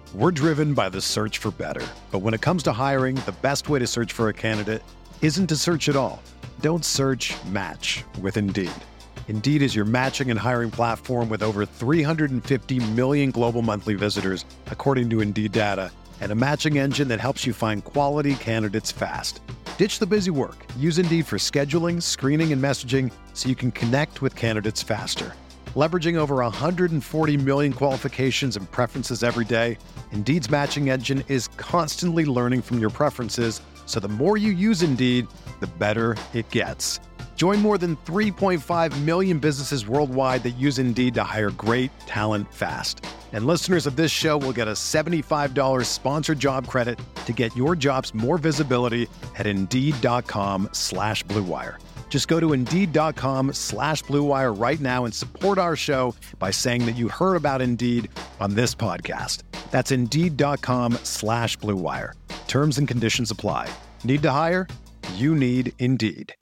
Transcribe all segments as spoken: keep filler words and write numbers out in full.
We're driven by the search for better. But when it comes to hiring, the best way to search for a candidate isn't to search at all. Don't search, match with Indeed. Indeed is your matching and hiring platform with over three hundred fifty million global monthly visitors, according to Indeed data, and a matching engine that helps you find quality candidates fast. Ditch the busy work. Use Indeed for scheduling, screening, and messaging so you can connect with candidates faster. Leveraging over one hundred forty million qualifications and preferences every day, Indeed's matching engine is constantly learning from your preferences, so the more you use Indeed, the better it gets. Join more than three point five million businesses worldwide that use Indeed to hire great talent fast. And listeners of this show will get a seventy-five dollars sponsored job credit to get your jobs more visibility at Indeed.com slash Blue Wire. Just go to Indeed.com slash Blue Wire right now and support our show by saying that you heard about Indeed on this podcast. That's Indeed.com slash Blue Wire. Terms and conditions apply. Need to hire? You need Indeed.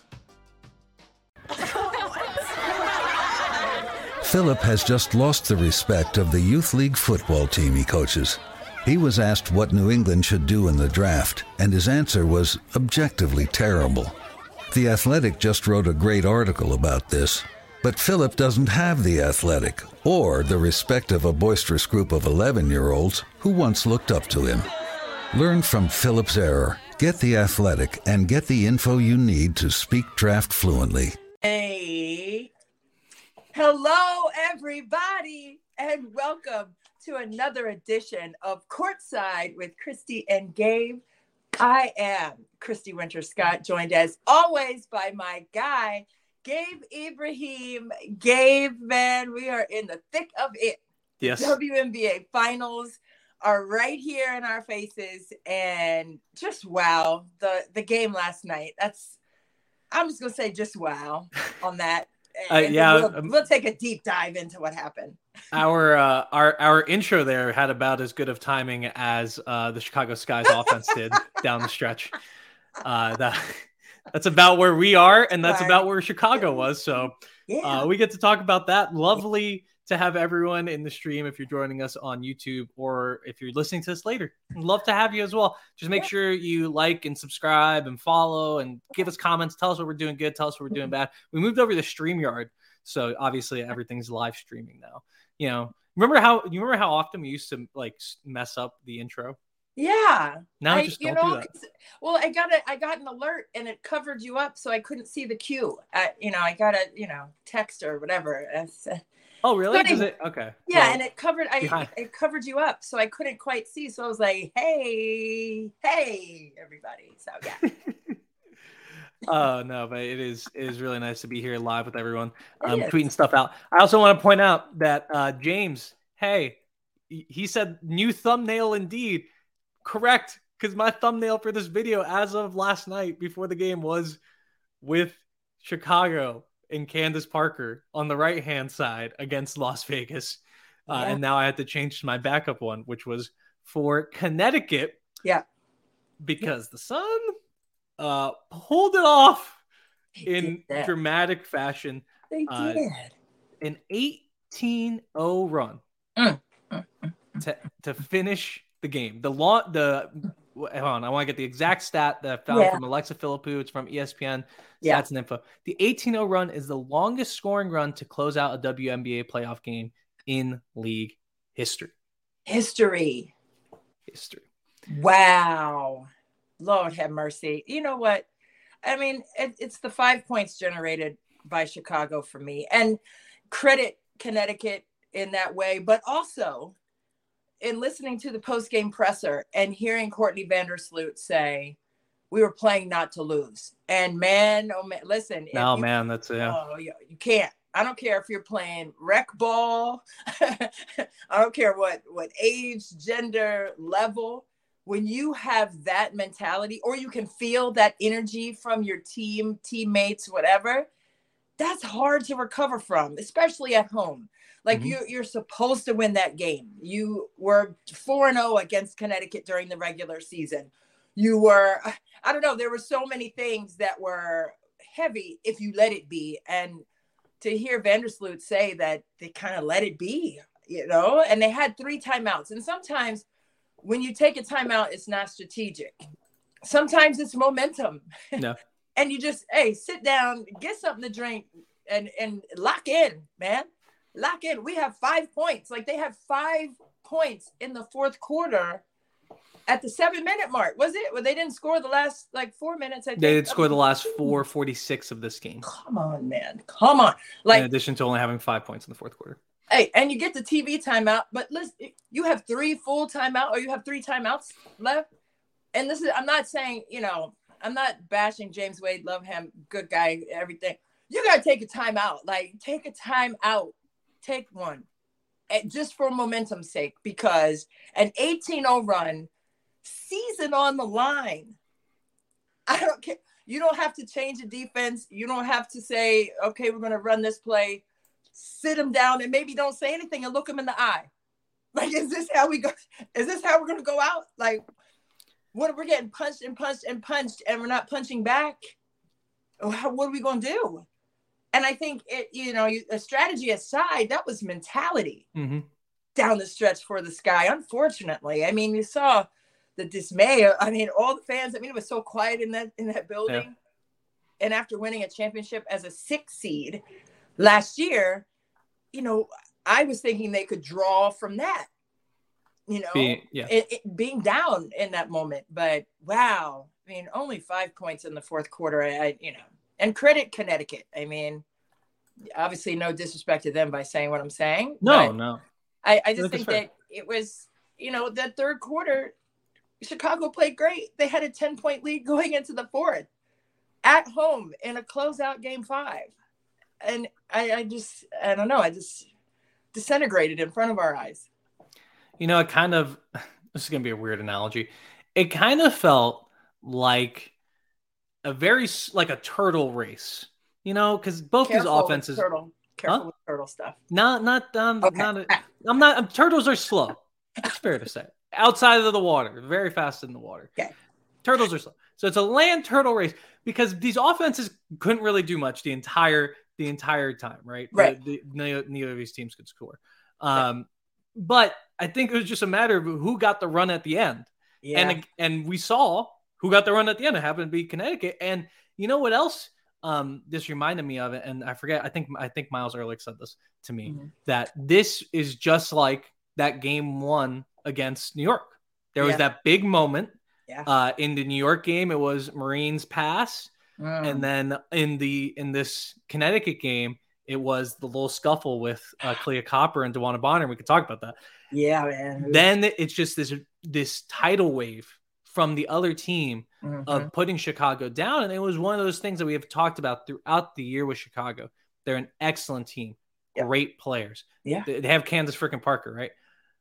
Philip has just lost the respect of the youth league football team he coaches. He was asked what New England should do in the draft, and his answer was objectively terrible. The Athletic just wrote a great article about this, but Philip doesn't have The Athletic or the respect of a boisterous group of eleven-year-olds who once looked up to him. Learn from Philip's error. Get The Athletic and get the info you need to speak draft fluently. Hey, hello everybody, and welcome to another edition of Courtside with Christy and Gabe. I am Christy Winter Scott, joined as always by my guy, Gabe Ibrahim. Gabe, man, we are in the thick of it. Yes. W N B A finals are right here in our faces, and just wow, the the game last night. That's I'm just gonna say just wow on that. Uh, yeah, we'll, um, we'll take a deep dive into what happened. Our uh, our our intro there had about as good of timing as uh, the Chicago Sky's offense did down the stretch. Uh, that that's about where we are, and that's right. about where Chicago was. So Yeah. uh, we get to talk about that. Lovely to have everyone in the stream. If you're joining us on YouTube or if you're listening to this later, love to have you as well. Just make Yeah. sure you like and subscribe and follow and give us comments. Tell us what we're doing good. Tell us what we're doing bad. We moved over to StreamYard, so obviously everything's live streaming now. You know, remember how you remember how often we used to like mess up the intro? Yeah. Now I I, just you don't know, do that. 'cause- well, I got a, I got an alert and it covered you up, so I couldn't see the cue. I, you know, I got a, you know, text or whatever. It's, uh, Oh, really? so Does anyway, it? Okay. yeah, Well, and it covered, I, behind- it covered you up, so I couldn't quite see. So I was like, hey, hey, everybody. So yeah. Oh no, but it is it is really nice to be here live with everyone, It um, is. tweeting stuff out. I also want to point out that uh, James, hey, he he said new thumbnail indeed, correct? Because my thumbnail for this video, as of last night before the game, was with Chicago and Candace Parker on the right hand side against Las Vegas, uh, Yeah. and now I had to change to my backup one, which was for Connecticut. Yeah. Because the Sun uh, pulled it off They in did that. dramatic fashion. They uh, did. An eighteen oh run Mm, mm, mm. to, to finish the game. The long, the hold on, I want to get the exact stat that I found Yeah. from Alexa Philippou. It's from E S P N Yeah. Stats and Info. The eighteen oh run is the longest scoring run to close out a W N B A playoff game in league history. History. History. Wow. Lord have mercy. You know what? I mean, it, it's the five points generated by Chicago for me, and credit Connecticut in that way, but also in listening to the post-game presser and hearing Courtney Vandersloot say, we were playing not to lose. And man, oh man, listen. if No, you- man, that's yeah. Oh, you, you can't. I don't care if you're playing rec ball. I don't care what, what age, gender, level. When you have that mentality, or you can feel that energy from your team, teammates, whatever, that's hard to recover from, especially at home. Like Mhm. you, you're supposed to win that game. You were four and oh against Connecticut during the regular season. You were, I don't know, there were so many things that were heavy if you let it be. And to hear Vandersloot say that they kind of let it be, you know, and they had three timeouts. And sometimes when you take a timeout, it's not strategic. Sometimes it's momentum. No. And you just, hey, sit down, get something to drink, and, and lock in, man. Lock in. We have five points. Like, they had five points in the fourth quarter at the seven minute mark. Was it? Well, they didn't score the last like four minutes. I think. They did score the last four forty-six of this game. Come on, man. Come on. Like, in addition to only having five points in the fourth quarter. Hey, and you get the T V timeout, but listen, you have three full timeout, or you have three timeouts left. And this is, I'm not saying, you know, I'm not bashing James Wade, love him, good guy, everything. You got to take a timeout. Like, take a timeout. Take one. And just for momentum's sake, because an eighteen oh run, season on the line. I don't care. You don't have to change the defense. You don't have to say, okay, we're going to run this play. Sit them down and maybe don't say anything and look them in the eye. Like, is this how we go? Is this how we're going to go out? Like, what, we're getting punched and punched and punched and we're not punching back. What are we going to do? And I think it, you know, a strategy aside, that was mentality mm-hmm. down the stretch for the Sky. Unfortunately, I mean, you saw the dismay. I mean, all the fans. I mean, it was so quiet in that in that building. Yeah. And after winning a championship as a six seed last year, you know, I was thinking they could draw from that. You know, being, yeah. it, it, being down in that moment. But wow, I mean, only five points in the fourth quarter. I, I you know. And credit Connecticut. I mean, obviously no disrespect to them by saying what I'm saying. No, no. I, I just think that it was, you know, that third quarter, Chicago played great. They had a ten-point lead going into the fourth at home in a closeout game five. And I, I just, I don't know, I just disintegrated in front of our eyes. You know, it kind of, this is going to be a weird analogy. It kind of felt like a very like a turtle race, you know, because both Careful these offenses. With turtle. Careful huh? with turtle stuff. Not, not, um, okay. not. A, I'm not. Um, turtles are slow. It's fair to say. Outside of the water, very fast in the water. Okay. Turtles are slow. So it's a land turtle race because these offenses couldn't really do much the entire the entire time, right? Right. The, the, neither, neither of these teams could score. Um, yeah. But I think it was just a matter of who got the run at the end. Yeah. And and we saw who got the run at the end. It happened to be Connecticut. And you know what else? Um, this reminded me of it. And I forget, I think, I think Miles Ehrlich said this to me, mm-hmm. that this is just like that game one against New York. There was yeah. that big moment yeah. uh, in the New York game. It was Marine's pass. Mm. And then in the, in this Connecticut game, it was the little scuffle with uh, Clea Copper and DeWanna Bonner. We could talk about that. Yeah, man. Then it's just this, this tidal wave from the other team mm-hmm. of putting Chicago down. And it was one of those things that we have talked about throughout the year with Chicago. They're an excellent team, yeah. great players. Yeah. They have Candace freaking Parker, right?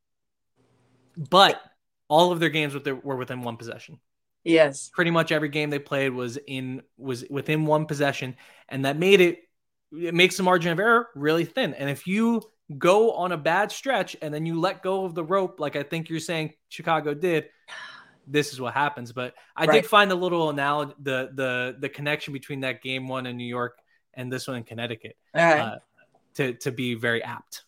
But all of their games with their, were within one possession. Yes. Pretty much every game they played was in, was within one possession. And that made it, it makes the margin of error really thin. And if you go on a bad stretch and then you let go of the rope, like I think you're saying Chicago did, this is what happens. But I right. did find a little analogy, the the the connection between that game one in New York and this one in Connecticut, All right. uh, to to be very apt.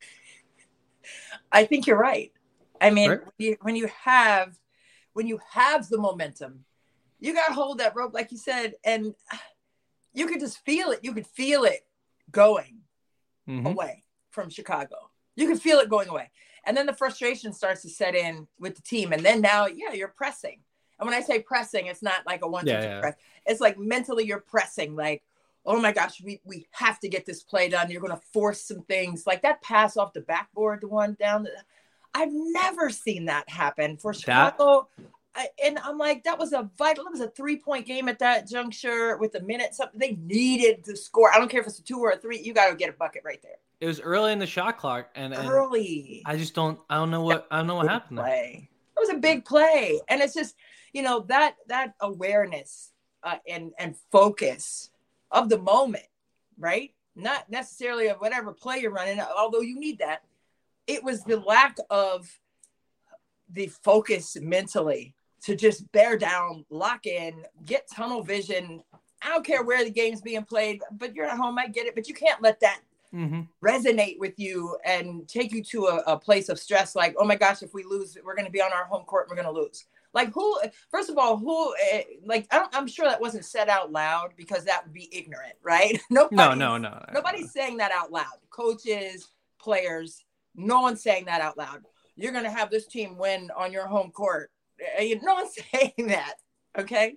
I think you're right. I mean, right? when, you, when you have when you have the momentum, you got to hold that rope, like you said, and you could just feel it. You could feel it going mm-hmm. away from Chicago. You could feel it going away. And then the frustration starts to set in with the team. And then now, yeah, you're pressing. And when I say pressing, it's not like a one, yeah, two, yeah. press. It's like mentally you're pressing, like, oh my gosh, we, we have to get this play done. You're going to force some things like that pass off the backboard, the one down. The, I've never seen that happen for Chicago. I, and I'm like, that was a vital, it was a three point game at that juncture with a minute, something they needed to score. I don't care if it's a two or a three, you got to get a bucket right there. It was early in the shot clock, and, and early. I just don't. I don't know what. I don't know what happened. Play. It was a big play, and it's just, you know, that that awareness uh, and and focus of the moment, right? Not necessarily of whatever play you're running, although you need that. It was the lack of the focus mentally to just bear down, lock in, get tunnel vision. I don't care where the game's being played, but you're at home. I get it, but you can't let that mm-hmm. resonate with you and take you to a, a place of stress. Like, oh my gosh, if we lose, we're going to be on our home court. We're going to lose. Like who, first of all, who, like, I don't, I'm sure that wasn't said out loud because that would be ignorant, right? Nobody's, no, no, no, no. Nobody's no. saying that out loud. Coaches, players, no one's saying that out loud. You're going to have this team win on your home court. No one's saying that. Okay.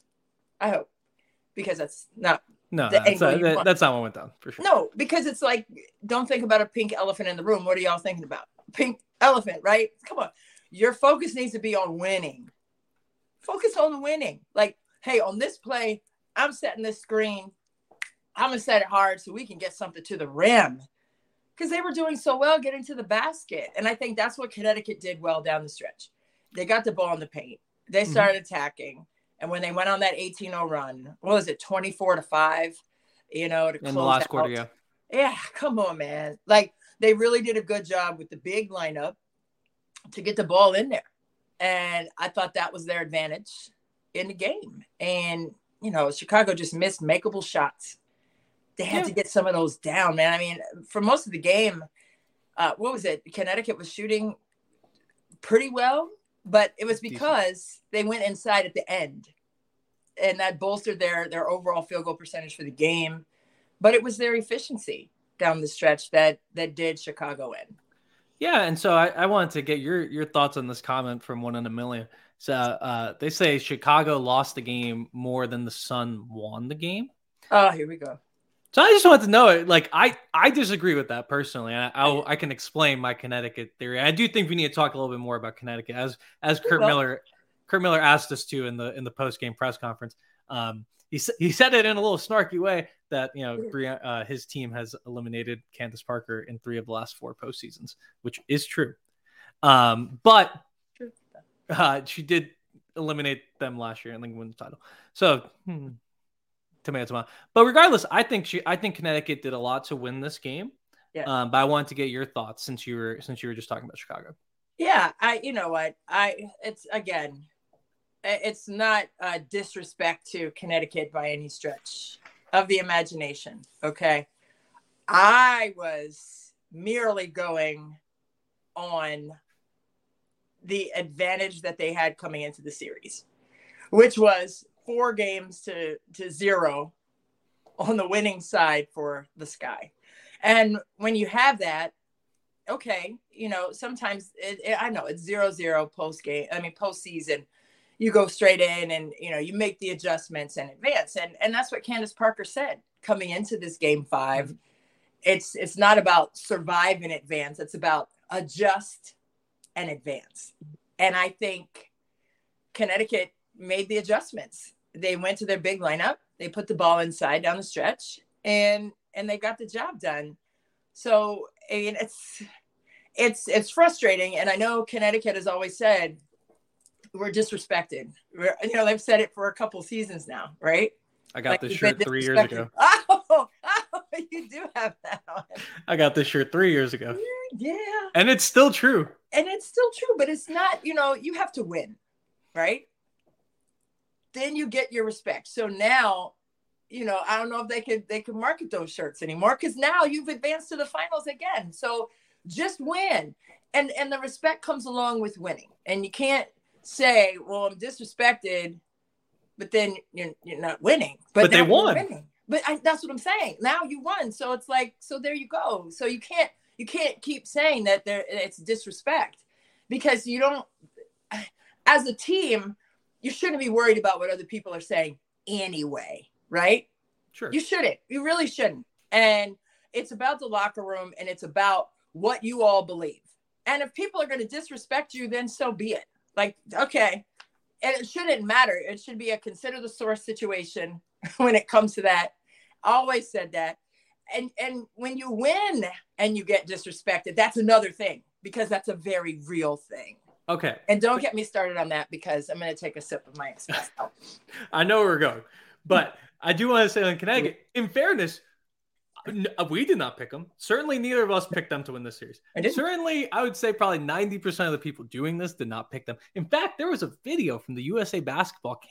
I hope, because that's not, no, that's, uh, that, that's not what went down for sure. No, because it's like, don't think about a pink elephant in the room. What are y'all thinking about? Pink elephant, right? Come on. Your focus needs to be on winning. Focus on the winning. Like, hey, on this play, I'm setting this screen. I'm going to set it hard so we can get something to the rim. Because they were doing so well getting to the basket. And I think that's what Connecticut did well down the stretch. They got the ball in the paint. They started mm-hmm. attacking. And when they went on that eighteen oh run, what was it, twenty-four to five, you know, to close in the last out. quarter, yeah. Yeah, come on, man. Like, they really did a good job with the big lineup to get the ball in there. And I thought that was their advantage in the game. And, you know, Chicago just missed makeable shots. They had yeah. to get some of those down, man. I mean, for most of the game, uh, what was it? Connecticut was shooting pretty well. But it was because they went inside at the end, and that bolstered their their overall field goal percentage for the game. But it was their efficiency down the stretch that that did Chicago in. Yeah, and so I, I wanted to get your your thoughts on this comment from One in a Million. So uh, they say Chicago lost the game more than the Sun won the game. Oh, here we go. So I just wanted to know, like, I, I disagree with that personally. I, I I can explain my Connecticut theory. I do think we need to talk a little bit more about Connecticut, as as Curt Miller Curt Miller asked us to in the in the post game press conference. Um, he he said it in a little snarky way that you know uh, his team has eliminated Candace Parker in three of the last four postseasons, which is true. Um, but uh, she did eliminate them last year and then win the title. So. Hmm. Tomato, tomato. But regardless, I think she, I think Connecticut did a lot to win this game. Yeah. Um, but I wanted to get your thoughts since you were since you were just talking about Chicago. Yeah, I, you know what, I, it's again, it's not a disrespect to Connecticut by any stretch of the imagination. Okay, I was merely going on the advantage that they had coming into the series, which was four games to, to zero on the winning side for the Sky. And when you have that, okay, you know, sometimes it, it, I know it's zero, zero post game. I mean, postseason, you go straight in and, you know, you make the adjustments and advance. And, and that's what Candace Parker said coming into this game five. It's, it's not about survive and advance. It's about adjust and advance. And I think Connecticut made the adjustments. They went to their big lineup. They put the ball inside down the stretch, and and they got the job done. So I mean, it's it's it's frustrating. And I know Connecticut has always said we're disrespected. We're, you know, they've said it for a couple seasons now, right? I got like, this shirt three years ago. Oh, oh, you do have that on. I got this shirt three years ago. Yeah. And it's still true. And it's still true, but it's not, you know, you have to win, right? Then you get your respect. So now, you know, I don't know if they could they could market those shirts anymore, because now you've advanced to the finals again. So just win. And and the respect comes along with winning. And you can't say, well, I'm disrespected, but then you're, you're not winning. But, but they won. Winning. But I, that's what I'm saying. Now you won. So it's like, so there you go. So you can't you can't keep saying that there it's disrespect, because you don't, as a team, you shouldn't be worried about what other people are saying anyway, right? Sure. You shouldn't. You really shouldn't. And it's about the locker room, and it's about what you all believe. And if people are going to disrespect you, then so be it. Like, okay. And it shouldn't matter. It should be a consider the source situation when it comes to that. I always said that. And and when you win and you get disrespected, that's another thing, because that's a very real thing. Okay. And don't get me started on that, because I'm going to take a sip of my espresso. I know where we're going, but I do want to say on Connecticut, in fairness, we did not pick them. Certainly neither of us picked them to win this series. I didn't. Certainly, I would say probably ninety percent of the people doing this did not pick them. In fact, there was a video from the U S A basketball camp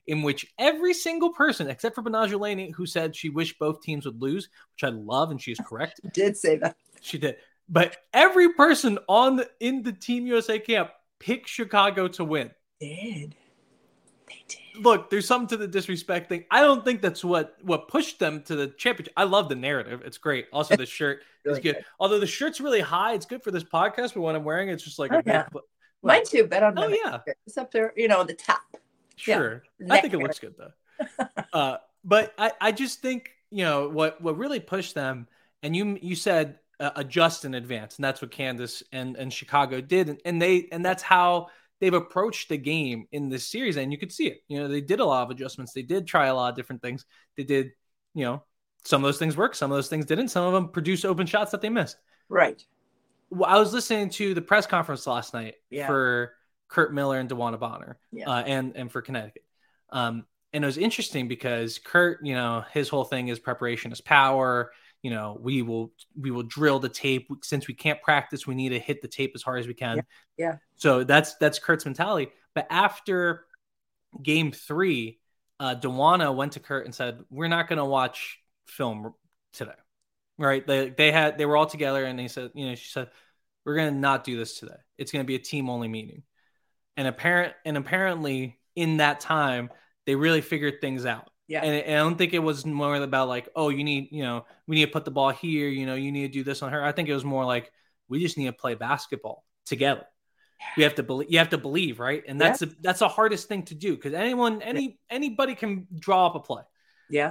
in which every single person, except for Betnijah Laney, who said she wished both teams would lose, which I love, and she is correct. Did say that. She did. But every person on the, in the Team U S A camp picked Chicago to win. Did. They did. Look, there's something to the disrespect thing. I don't think that's what, what pushed them to the championship. I love the narrative. It's great. Also, the shirt really is good. good. Although the shirt's really high, it's good for this podcast, but when I'm wearing it, it's just like oh, a yeah. big, Mine too, but on oh, yeah. It's up there, you know, the top. Sure. Yeah. I think it looks good, though. uh, but I, I just think, you know, what, what really pushed them, and you you said uh, adjust in advance, and that's what Candace and, and Chicago did. And, and they and that's how they've approached the game in this series, and you could see it. You know, they did a lot of adjustments. They did try a lot of different things. They did, you know, some of those things worked, some of those things didn't. Some of them produced open shots that they missed. Right. Well, I was listening to the press conference last night yeah. for Curt Miller and DeWanna Bonner, yeah. uh, and and for Connecticut. Um, and it was interesting because Curt, you know, his whole thing is preparation is power. You know, we will we will drill the tape. Since we can't practice, we need to hit the tape as hard as we can. Yeah. yeah. So that's that's Curt's mentality. But after game three, uh, DeWanna went to Curt and said, "We're not going to watch film today." Right? They they had they were all together, and they said, you know, she said, "We're going to not do this today. It's going to be a team only meeting." And apparent and apparently in that time, they really figured things out. Yeah. And, and I don't think it was more about like, oh, you need, you know, we need to put the ball here, you know, you need to do this on her. I think it was more like, we just need to play basketball together. We have to believe, you have to believe, right? And that's yeah. the, that's the hardest thing to do, because anyone, any anybody can draw up a play. Yeah.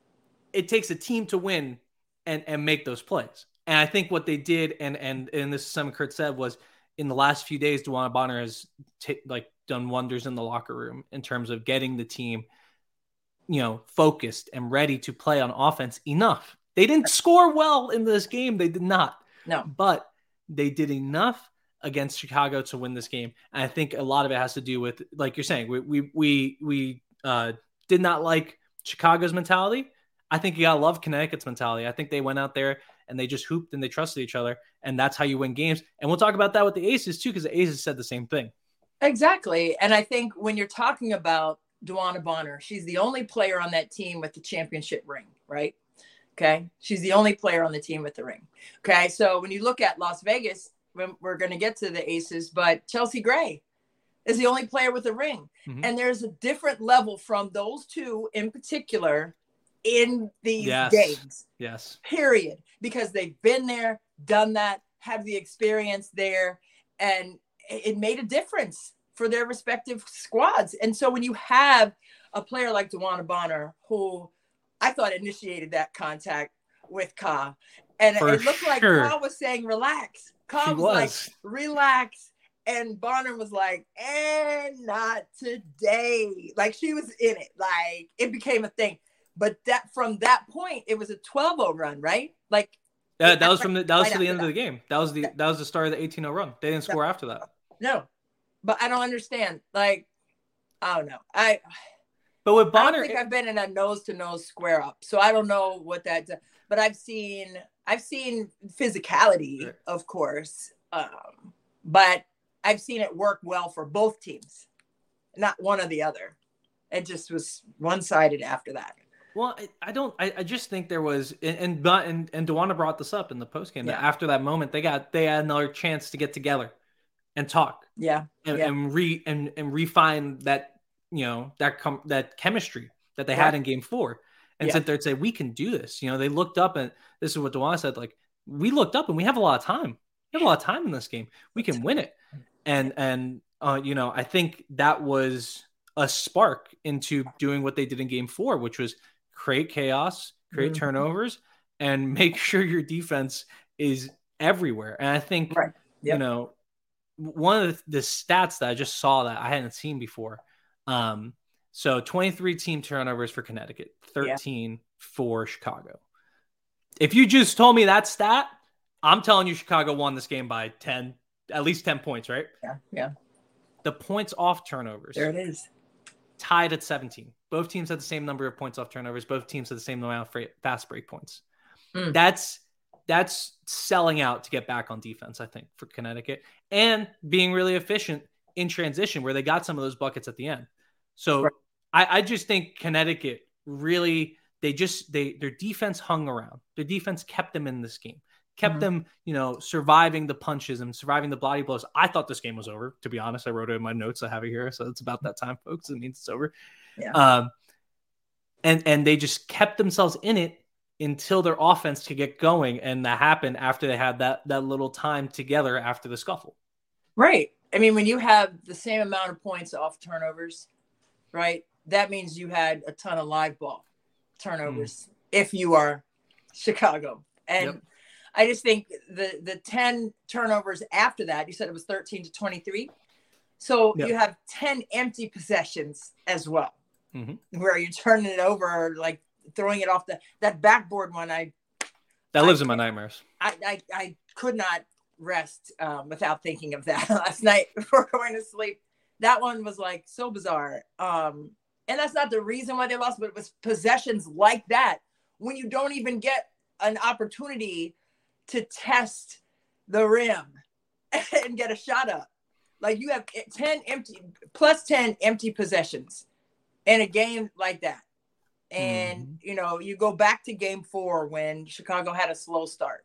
It takes a team to win and and make those plays. And I think what they did, and and and this is something Curt said, was in the last few days, DeWanna Bonner has t- like done wonders in the locker room in terms of getting the team, you know, focused and ready to play on offense enough. They didn't score well in this game. They did not. No. But they did enough against Chicago to win this game. And I think a lot of it has to do with, like you're saying, we we we we uh, did not like Chicago's mentality. I think you gotta love Connecticut's mentality. I think they went out there and they just hooped and they trusted each other, and that's how you win games. And we'll talk about that with the Aces too, because the Aces said the same thing. Exactly. And I think when you're talking about DeWanna Bonner, she's the only player on that team with the championship ring, right? Okay. She's the only player on the team with the ring. Okay. So when you look at Las Vegas, we're going to get to the Aces, but Chelsea Gray is the only player with a ring. Mm-hmm. And there's a different level from those two in particular in these yes. games. Yes. Period. Because they've been there, done that, have the experience there, and it made a difference for their respective squads. And so when you have a player like DeWanna Bonner, who I thought initiated that contact with Ka, and for it looked like sure. Ka was saying, relax. Ka was, was like, relax. And Bonner was like, and not today. Like, she was in it. Like, it became a thing. But that from that point, it was a twelve oh run, right? Like, uh, that was from the that was right to the end that. of the game. That was the that was the start of the eighteen oh run. They didn't score no. after that. No, but I don't understand. Like, I don't know. I. But with Bonner, I don't think I've been in a nose to nose square up, so I don't know what that. But I've seen I've seen physicality, right. of course, um, but I've seen it work well for both teams, not one or the other. It just was one sided after that. Well, I, I don't. I, I just think there was, and and and DeWanna brought this up in the postgame. Yeah. That after that moment, they got they had another chance to get together and talk. Yeah, and, yeah. and re and and refine that, you know, that com- that chemistry that they yeah. had in game four, and yeah. sit there and say, we can do this. You know, they looked up, and this is what DeWanna said. Like, we looked up and we have a lot of time. We have a lot of time in this game. We can win it. And and uh, you know, I think that was a spark into doing what they did in game four, which was create chaos, create mm-hmm. turnovers, and make sure your defense is everywhere. And I think, right. yep. you know, one of the, the stats that I just saw that I hadn't seen before. Um, so twenty-three team turnovers for Connecticut, thirteen yeah. for Chicago. If you just told me that stat, I'm telling you Chicago won this game by ten, at least ten points, right? Yeah, yeah. The points off turnovers. There it is. Tied at seventeen. Both teams had the same number of points off turnovers. Both teams had the same amount of fast break points. Mm. That's that's selling out to get back on defense, I think, for Connecticut, and being really efficient in transition, where they got some of those buckets at the end. So, right. I, I just think Connecticut really, they just, they, their defense hung around. Their defense kept them in this game, kept mm-hmm. them, you know, surviving the punches and surviving the body blows. I thought this game was over, to be honest. I wrote it in my notes. I have it here. So it's about that time, folks. It means it's over. Yeah. Um, and, and they just kept themselves in it until their offense could get going. And that happened after they had that, that little time together after the scuffle. Right. I mean, when you have the same amount of points off turnovers, right, that means you had a ton of live ball turnovers mm. if you are Chicago. And yep. I just think the, the ten turnovers after that, you said it was thirteen to twenty-three. So yep. you have ten empty possessions as well, mm-hmm. where you're turning it over, like throwing it off the, that backboard one. I, that lives I, in my nightmares. I, I, I could not rest um, without thinking of that last night before going to sleep. That one was like so bizarre. Um, and that's not the reason why they lost, but it was possessions like that when you don't even get an opportunity to test the rim and get a shot up. Like you have ten empty plus ten empty possessions in a game like that. And, mm-hmm. you know, you go back to game four when Chicago had a slow start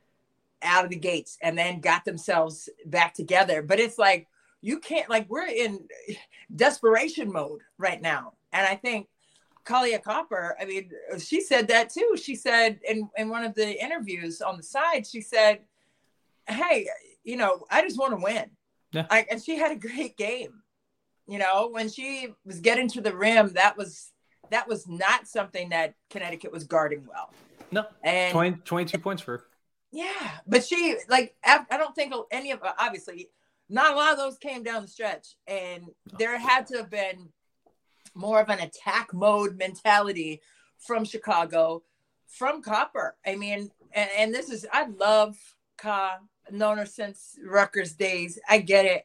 out of the gates and then got themselves back together. But it's like, you can't, like, we're in desperation mode right now. And I think Kahleah Copper, I mean, she said that too. She said in, in one of the interviews on the side, she said, hey, you know, I just want to win. Yeah. I, and she had a great game. You know, when she was getting to the rim, that was, that was not something that Connecticut was guarding well. No, and twenty, twenty-two points for her. Yeah, but she, like, I don't think any of, obviously, not a lot of those came down the stretch. And there had to have been more of an attack mode mentality from Chicago, from Copper. I mean, and, and this is, I love Ka, known her since Rutgers days. I get it.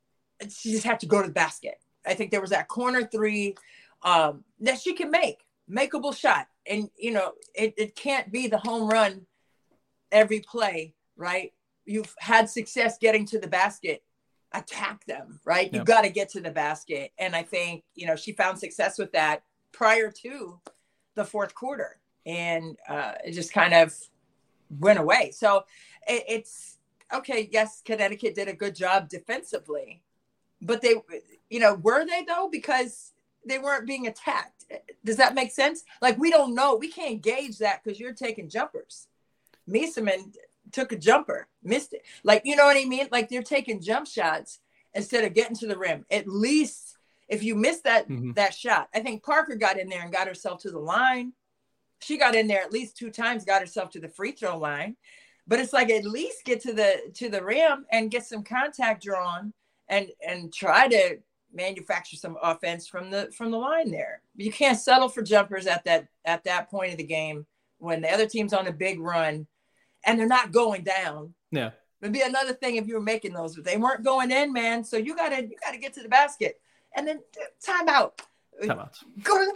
She just had to go to the basket. I think there was that corner three um, that she can make, makeable shot. And, you know, it, it can't be the home run every play, right? You've had success getting to the basket, attack them, right? Yep. You've got to get to the basket. And I think, you know, she found success with that prior to the fourth quarter. And uh, it just kind of went away. So it, it's, okay, yes, Connecticut did a good job defensively. But they, you know, were they though? Because they weren't being attacked. Does that make sense? Like, we don't know. We can't gauge that because you're taking jumpers. Mieseman took a jumper, missed it. Like, you know what I mean? Like, they're taking jump shots instead of getting to the rim. At least if you miss that, mm-hmm. that shot, I think Parker got in there and got herself to the line. She got in there at least two times, got herself to the free throw line. But it's like, at least get to the, to the rim and get some contact drawn and, and try to manufacture some offense from the, from the line there. You can't settle for jumpers at that, at that point of the game when the other team's on a big run and they're not going down. Yeah. It'd be another thing if you were making those, but they weren't going in, man. So you gotta, you gotta get to the basket and then time out. Time out. Go to the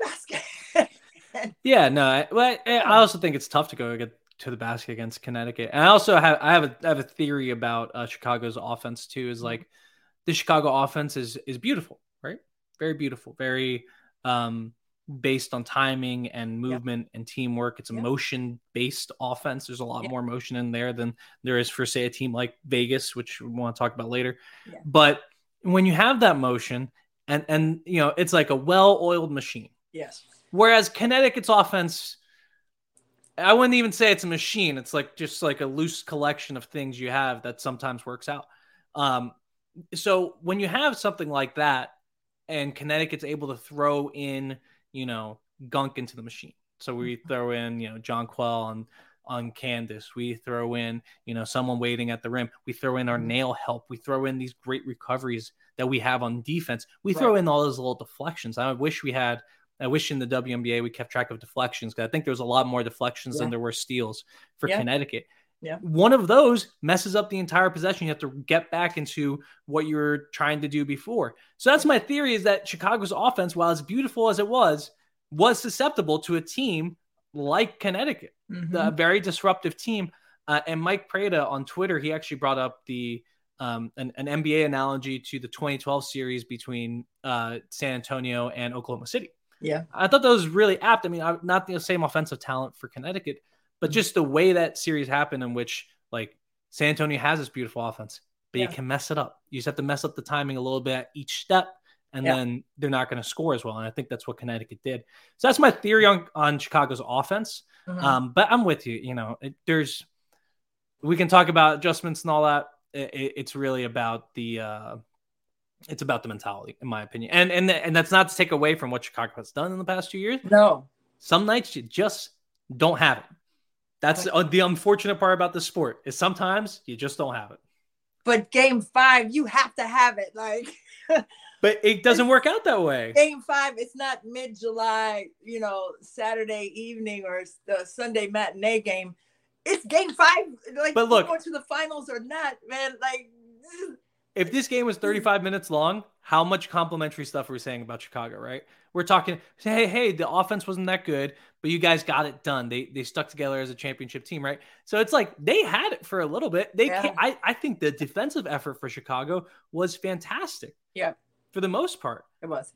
basket. yeah, no, I, well, I, I also think it's tough to go get to the basket against Connecticut. And I also have, I have a, I have a theory about uh, Chicago's offense too, is like the Chicago offense is, is beautiful, right? Very beautiful, very, um, based on timing and movement yep. and teamwork. It's a yep. motion-based offense. There's a lot yep. more motion in there than there is for, say, a team like Vegas, which we want to talk about later. Yeah. But when you have that motion and, and, you know, it's like a well-oiled machine. Yes. Whereas Connecticut's offense, I wouldn't even say it's a machine. It's like just like a loose collection of things you have that sometimes works out. Um, so when you have something like that and Connecticut's able to throw in, you know, gunk into the machine. So we throw in, you know, John Quell on, on Candace. We throw in, you know, someone waiting at the rim. We throw in our nail help. We throw in these great recoveries that we have on defense. We right. throw in all those little deflections. I wish we had, I wish in the W N B A we kept track of deflections, because I think there was a lot more deflections yeah. than there were steals for yeah. Connecticut. Yeah. One of those messes up the entire possession. You have to get back into what you were trying to do before. So that's my theory, is that Chicago's offense, while as beautiful as it was, was susceptible to a team like Connecticut, mm-hmm. the very disruptive team. Uh, and Mike Prada on Twitter, he actually brought up the um, an, an N B A analogy to the twenty twelve series between uh, San Antonio and Oklahoma City. Yeah. I thought that was really apt. I mean, I, not the same offensive talent for Connecticut, but just the way that series happened, in which like San Antonio has this beautiful offense, but yeah. you can mess it up. You just have to mess up the timing a little bit at each step, and yeah. then they're not going to score as well. And I think that's what Connecticut did. So that's my theory on, on Chicago's offense. Mm-hmm. Um, but I'm with you. You know, it, there's we can talk about adjustments and all that. It, it's really about the uh, it's about the mentality, in my opinion. And and and that's not to take away from what Chicago has done in the past two years. No, some nights you just don't have it. That's uh, the unfortunate part about the sport, is sometimes you just don't have it. But game five, you have to have it. Like, but it doesn't work out that way. Game five, it's not mid-July, you know, Saturday evening or the Sunday matinee game. It's game five. Like, but look, going to the finals or not, man. Like, if this game was thirty-five minutes long, how much complimentary stuff are we saying about Chicago, right? We're talking, hey, hey, the offense wasn't that good, but you guys got it done. They they stuck together as a championship team, right? So it's like they had it for a little bit. They, yeah. I, I think the defensive effort for Chicago was fantastic. Yeah, for the most part, it was.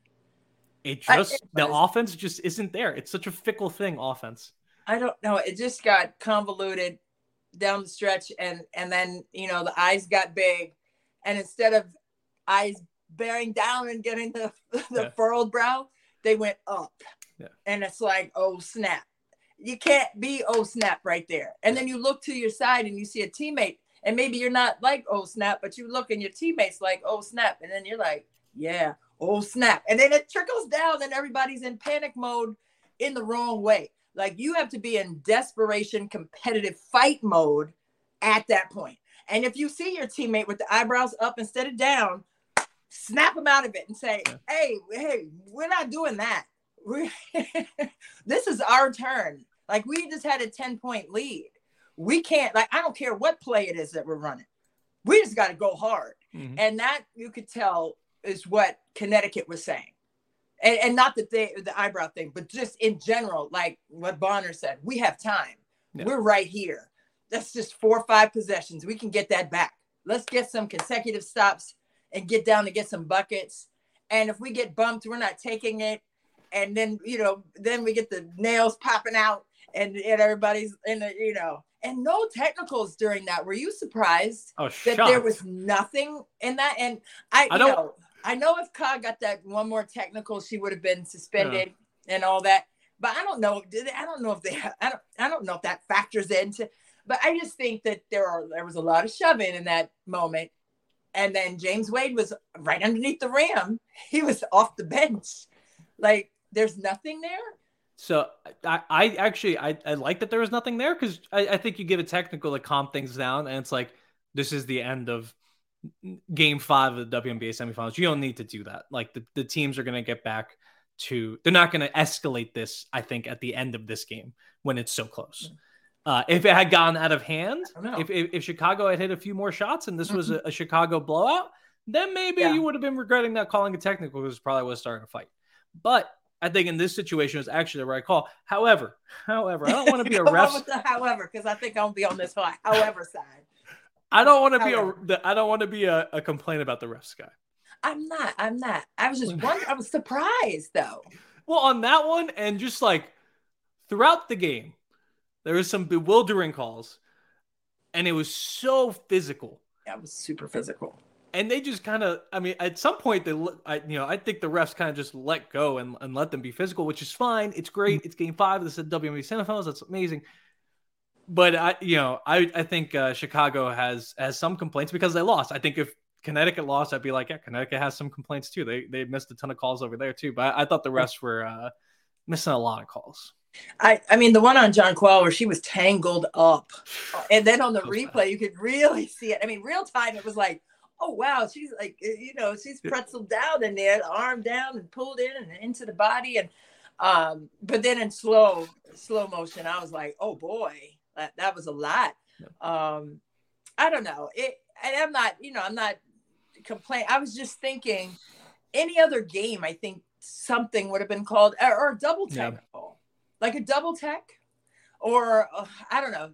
It just I, it the was. offense just isn't there. It's such a fickle thing, offense. I don't know. It just got convoluted down the stretch, and and then you know the eyes got big, and instead of eyes bearing down and getting the the yeah. furrowed brow, they went up. Yeah. And it's like, oh, snap. You can't be, oh, snap right there. And then you look to your side and you see a teammate, and maybe you're not like, oh, snap, but you look and your teammate's like, oh, snap. And then you're like, yeah, oh, snap. And then it trickles down and everybody's in panic mode in the wrong way. Like, you have to be in desperation, competitive fight mode at that point. And if you see your teammate with the eyebrows up instead of down, snap them out of it and say, hey, hey, we're not doing that. We're this is our turn. Like, we just had a ten point lead. We can't, like, I don't care what play it is that we're running. We just got to go hard. Mm-hmm. And that, you could tell, is what Connecticut was saying. And, and not that they, the eyebrow thing, but just in general, like what Bonner said, we have time. Yeah. We're right here. That's just four or five possessions. We can get that back. Let's get some consecutive stops and get down to get some buckets. And if we get bumped, we're not taking it. And then, you know, then we get the nails popping out and, and everybody's in the, you know, and no technicals during that. Were you surprised oh, that there was nothing in that? And I, I you know, I know if Ka got that one more technical, she would have been suspended yeah. and all that. But I don't know. Did they, I don't know if they, I don't, I don't know if that factors into, but I just think that there are, there was a lot of shoving in that moment. And then James Wade was right underneath the rim. He was off the bench. Like, there's nothing there. So I, I actually, I, I like that there was nothing there, because I, I think you give a technical to calm things down. And it's like, this is the end of game five of the W N B A semifinals. You don't need to do that. Like, the, the teams are going to get back to, they're not going to escalate this, I think, at the end of this game when it's so close. Uh, if it had gone out of hand, if, if if Chicago had hit a few more shots and this was a, a Chicago blowout, then maybe yeah. you would have been regretting not calling a technical, because it probably was starting a fight. But I think in this situation, it was actually the right call. However, however, I don't want to be a ref. With the however, because I think I'll be on this however side. I don't want to be a. I don't want to be a, a complaint about the refs guy. I'm not. I'm not. I was just wondering. I was surprised though. Well, on that one, and just like throughout the game, there was some bewildering calls, and it was so physical. Yeah, it was super physical. And they just kind of, I mean, at some point, they, I, you know, I think the refs kind of just let go and, and let them be physical, which is fine. It's great. It's game five. This is W N B A semifinals. That's amazing. But I, you know, I, I think uh, Chicago has has some complaints because they lost. I think if Connecticut lost, I'd be like, yeah, Connecticut has some complaints too. They they missed a ton of calls over there too. But I, I thought the refs were uh, missing a lot of calls. I, I mean, the one on Jonquel where she was tangled up, and then on the replay, bad. You could really see it. I mean, real time, it was like, oh, wow, she's like, you know, she's pretzeled down in there, the arm down and pulled in and into the body. And, um, but then in slow, slow motion, I was like, oh boy, that, that was a lot. Um, I don't know. It, and I'm not, you know, I'm not complaining. I was just thinking any other game, I think something would have been called, or, or a double technical, yeah. like a double tech, or uh, I don't know,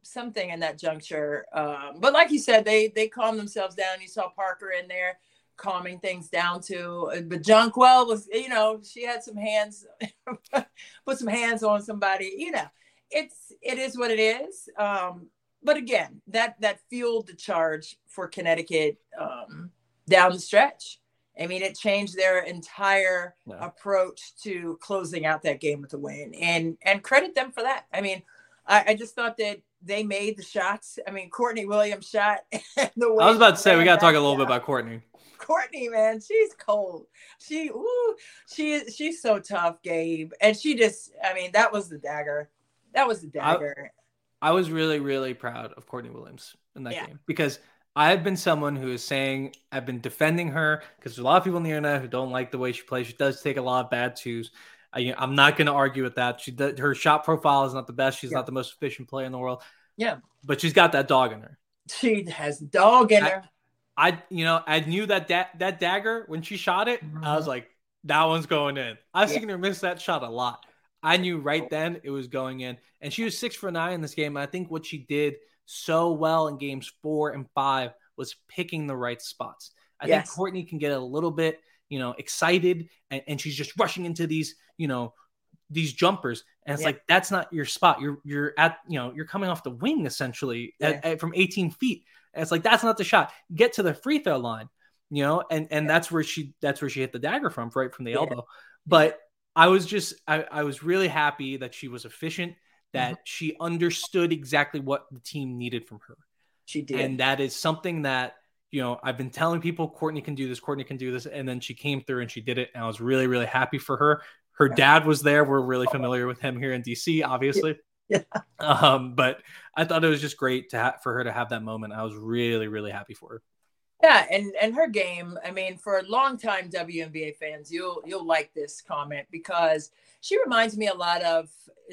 something in that juncture. Um, but like you said, they they calmed themselves down. You saw Parker in there calming things down too. But Jonquel was, you know, she had some hands, put some hands on somebody. You know, it's it is what it is. Um, but again, that that fueled the charge for Connecticut um, down the stretch. I mean, it changed their entire no. approach to closing out that game with a win, and and credit them for that. I mean, I, I just thought that they made the shots. I mean, Courtney Williams shot. The way I was about to say we got to talk a little bit about Courtney. Courtney, man, she's cold. She, ooh, she she's so tough, Gabe, and she just. I mean, that was the dagger. That was the dagger. I, I was really, really proud of Courtney Williams in that yeah. game because I've been someone who is saying I've been defending her because there's a lot of people on the internet who don't like the way she plays. She does take a lot of bad twos. I, I'm not going to argue with that. She does, her shot profile is not the best. She's yeah. not the most efficient player in the world. Yeah, but she's got that dog in her. She has dog in I, her. I, you know, I knew that da- that dagger when she shot it. Mm-hmm. I was like, that one's going in. I've yeah. seen her miss that shot a lot. I knew right then it was going in, and she was six for nine in this game. And I think what she did so well in games four and five was picking the right spots. I yes. think Courtney can get a little bit, you know, excited, and, and she's just rushing into these, you know, these jumpers. And it's yeah. like, that's not your spot. You're, you're at, you know, you're coming off the wing essentially yeah. at, at, from eighteen feet. And it's like, that's not the shot. Get to the free throw line, you know, and, and yeah. that's where she, that's where she hit the dagger from, right from the yeah. elbow. But I was just, I, I was really happy that she was efficient, that mm-hmm. she understood exactly what the team needed from her. She did. And that is something that, you know, I've been telling people, Courtney can do this, Courtney can do this. And then she came through and she did it. And I was really, really happy for her. Her dad was there. We're really familiar with him here in D C, obviously. Yeah. Um, but I thought it was just great to ha- for her to have that moment. I was really, really happy for her. Yeah, and and her game, I mean, for longtime W N B A fans, you'll you'll like this comment because she reminds me a lot of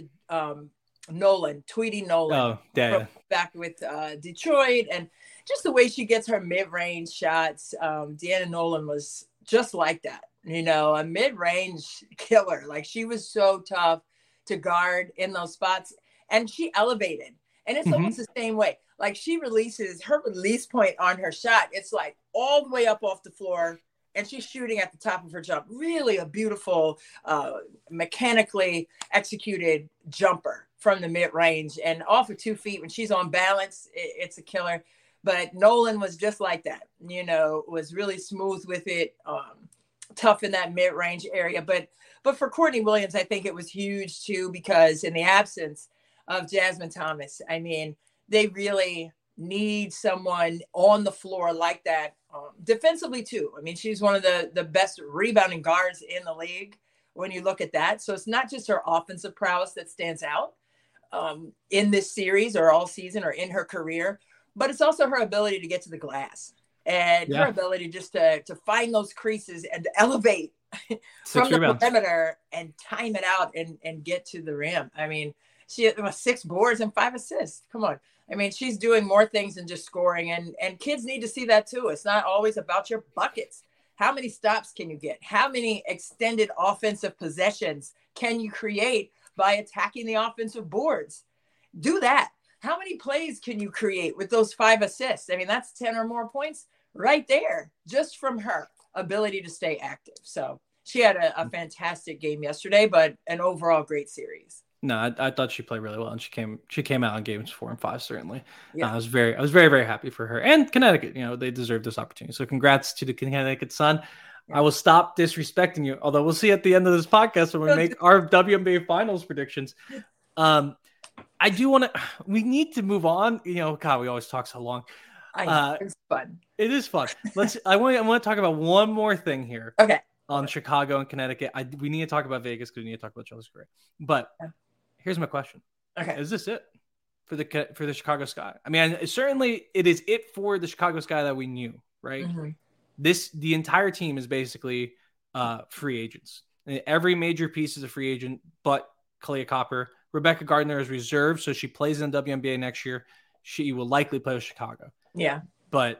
um, Nolan, Tweety Nolan, oh, yeah. back with uh, Detroit, and just the way she gets her mid-range shots. Um, Deanna Nolan was just like that, you know, a mid-range killer. Like, she was so tough to guard in those spots, and she elevated. And it's mm-hmm. almost the same way. Like, she releases her release point on her shot. It's like all the way up off the floor, and she's shooting at the top of her jump. Really a beautiful, uh, mechanically executed jumper from the mid-range, and off of two feet when she's on balance, it, it's a killer. But Nolan was just like that, you know, was really smooth with it, um, tough in that mid-range area. But but for Courtney Williams, I think it was huge too, because in the absence of Jasmine Thomas, I mean, they really need someone on the floor like that, um, defensively too. I mean, she's one of the, the best rebounding guards in the league when you look at that. So it's not just her offensive prowess that stands out um, in this series or all season or in her career, but it's also her ability to get to the glass and yeah. her ability just to, to find those creases and to elevate from the rebounds. perimeter and time it out and, and get to the rim. I mean, she had six boards and five assists. Come on. I mean, she's doing more things than just scoring, and, and kids need to see that too. It's not always about your buckets. How many stops can you get? How many extended offensive possessions can you create by attacking the offensive boards? Do that. How many plays can you create with those five assists? I mean, that's ten or more points right there, just from her ability to stay active. So she had a, a fantastic game yesterday, but an overall great series. No, I, I thought she played really well, and she came she came out in games four and five. Certainly, yeah. uh, I was very I was very very happy for her and Connecticut. You know, they deserve this opportunity. So, congrats to the Connecticut Sun. Yeah. I will stop disrespecting you, although we'll see at the end of this podcast when we make our W N B A Finals predictions. Um, I do want to. We need to move on. You know, God, we always talk so long. I know, uh, it's fun. It is fun. Let's. I want. I want to talk about one more thing here. Okay. On Chicago and Connecticut, I we need to talk about Vegas because we need to talk about Chelsea Gray. But yeah. Here's my question. Okay. Is this it for the for the Chicago Sky? I mean, certainly it is it for the Chicago Sky that we knew, right? Mm-hmm. This the entire team is basically uh, free agents. Every major piece is a free agent, but Kalia Copper. Rebecca Gardner is reserved, so she plays in the W N B A next year. She will likely play with Chicago. Yeah. But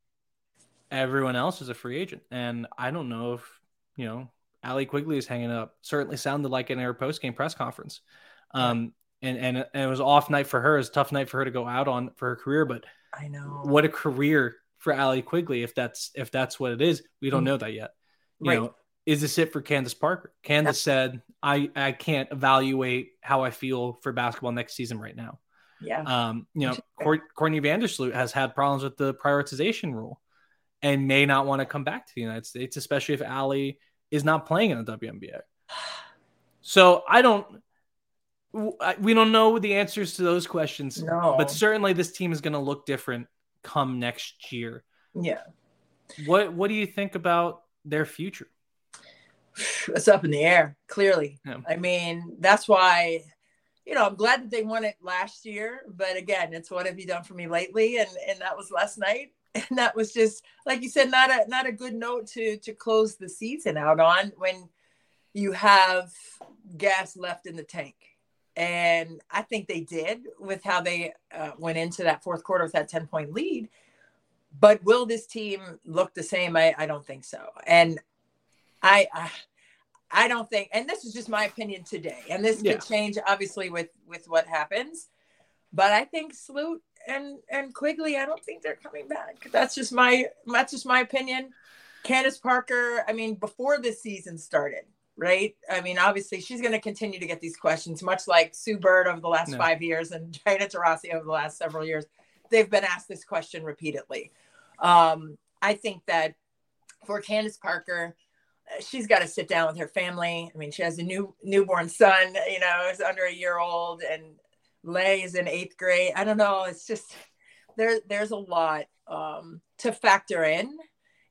everyone else is a free agent. And I don't know if, you know, Allie Quigley is hanging up. Certainly sounded like in her post-game press conference. Um, and, and, and it was an off night for her. It was a tough night for her to go out on for her career, but I know what a career for Allie Quigley. If that's, if that's what it is, we don't Mm. know that yet. You Right. know, is this it for Candace Parker? Candace said, I, I can't evaluate how I feel for basketball next season right now. Yeah. Um, you know, Court, Courtney Vandersloot has had problems with the prioritization rule and may not want to come back to the United States, especially if Allie is not playing in the W N B A. So I don't, we don't know the answers to those questions, No. but certainly this team is going to look different come next year. Yeah. What, what do you think about their future? It's up in the air, clearly. Yeah. I mean, that's why, you know, I'm glad that they won it last year. But again, it's what have you done for me lately? And and that was last night. And that was just, like you said, not a not a good note to to close the season out on when you have gas left in the tank. And I think they did with how they uh, went into that fourth quarter with that ten-point lead. But will this team look the same? I, I don't think so. And I, I I don't think, and this is just my opinion today, and this Yeah. could change obviously with with what happens. But I think Sloot and and Quigley, I don't think they're coming back. That's just my that's just my opinion. Candace Parker, I mean, before this season started, right? I mean, obviously she's going to continue to get these questions, much like Sue Bird over the last No. five years and Diana Taurasi over the last several years. They've been asked this question repeatedly. Um, I think that for Candace Parker, she's got to sit down with her family. I mean, she has a new newborn son, you know, is under a year old, and Lay is in eighth grade. I don't know. It's just there. There's a lot um, to factor in,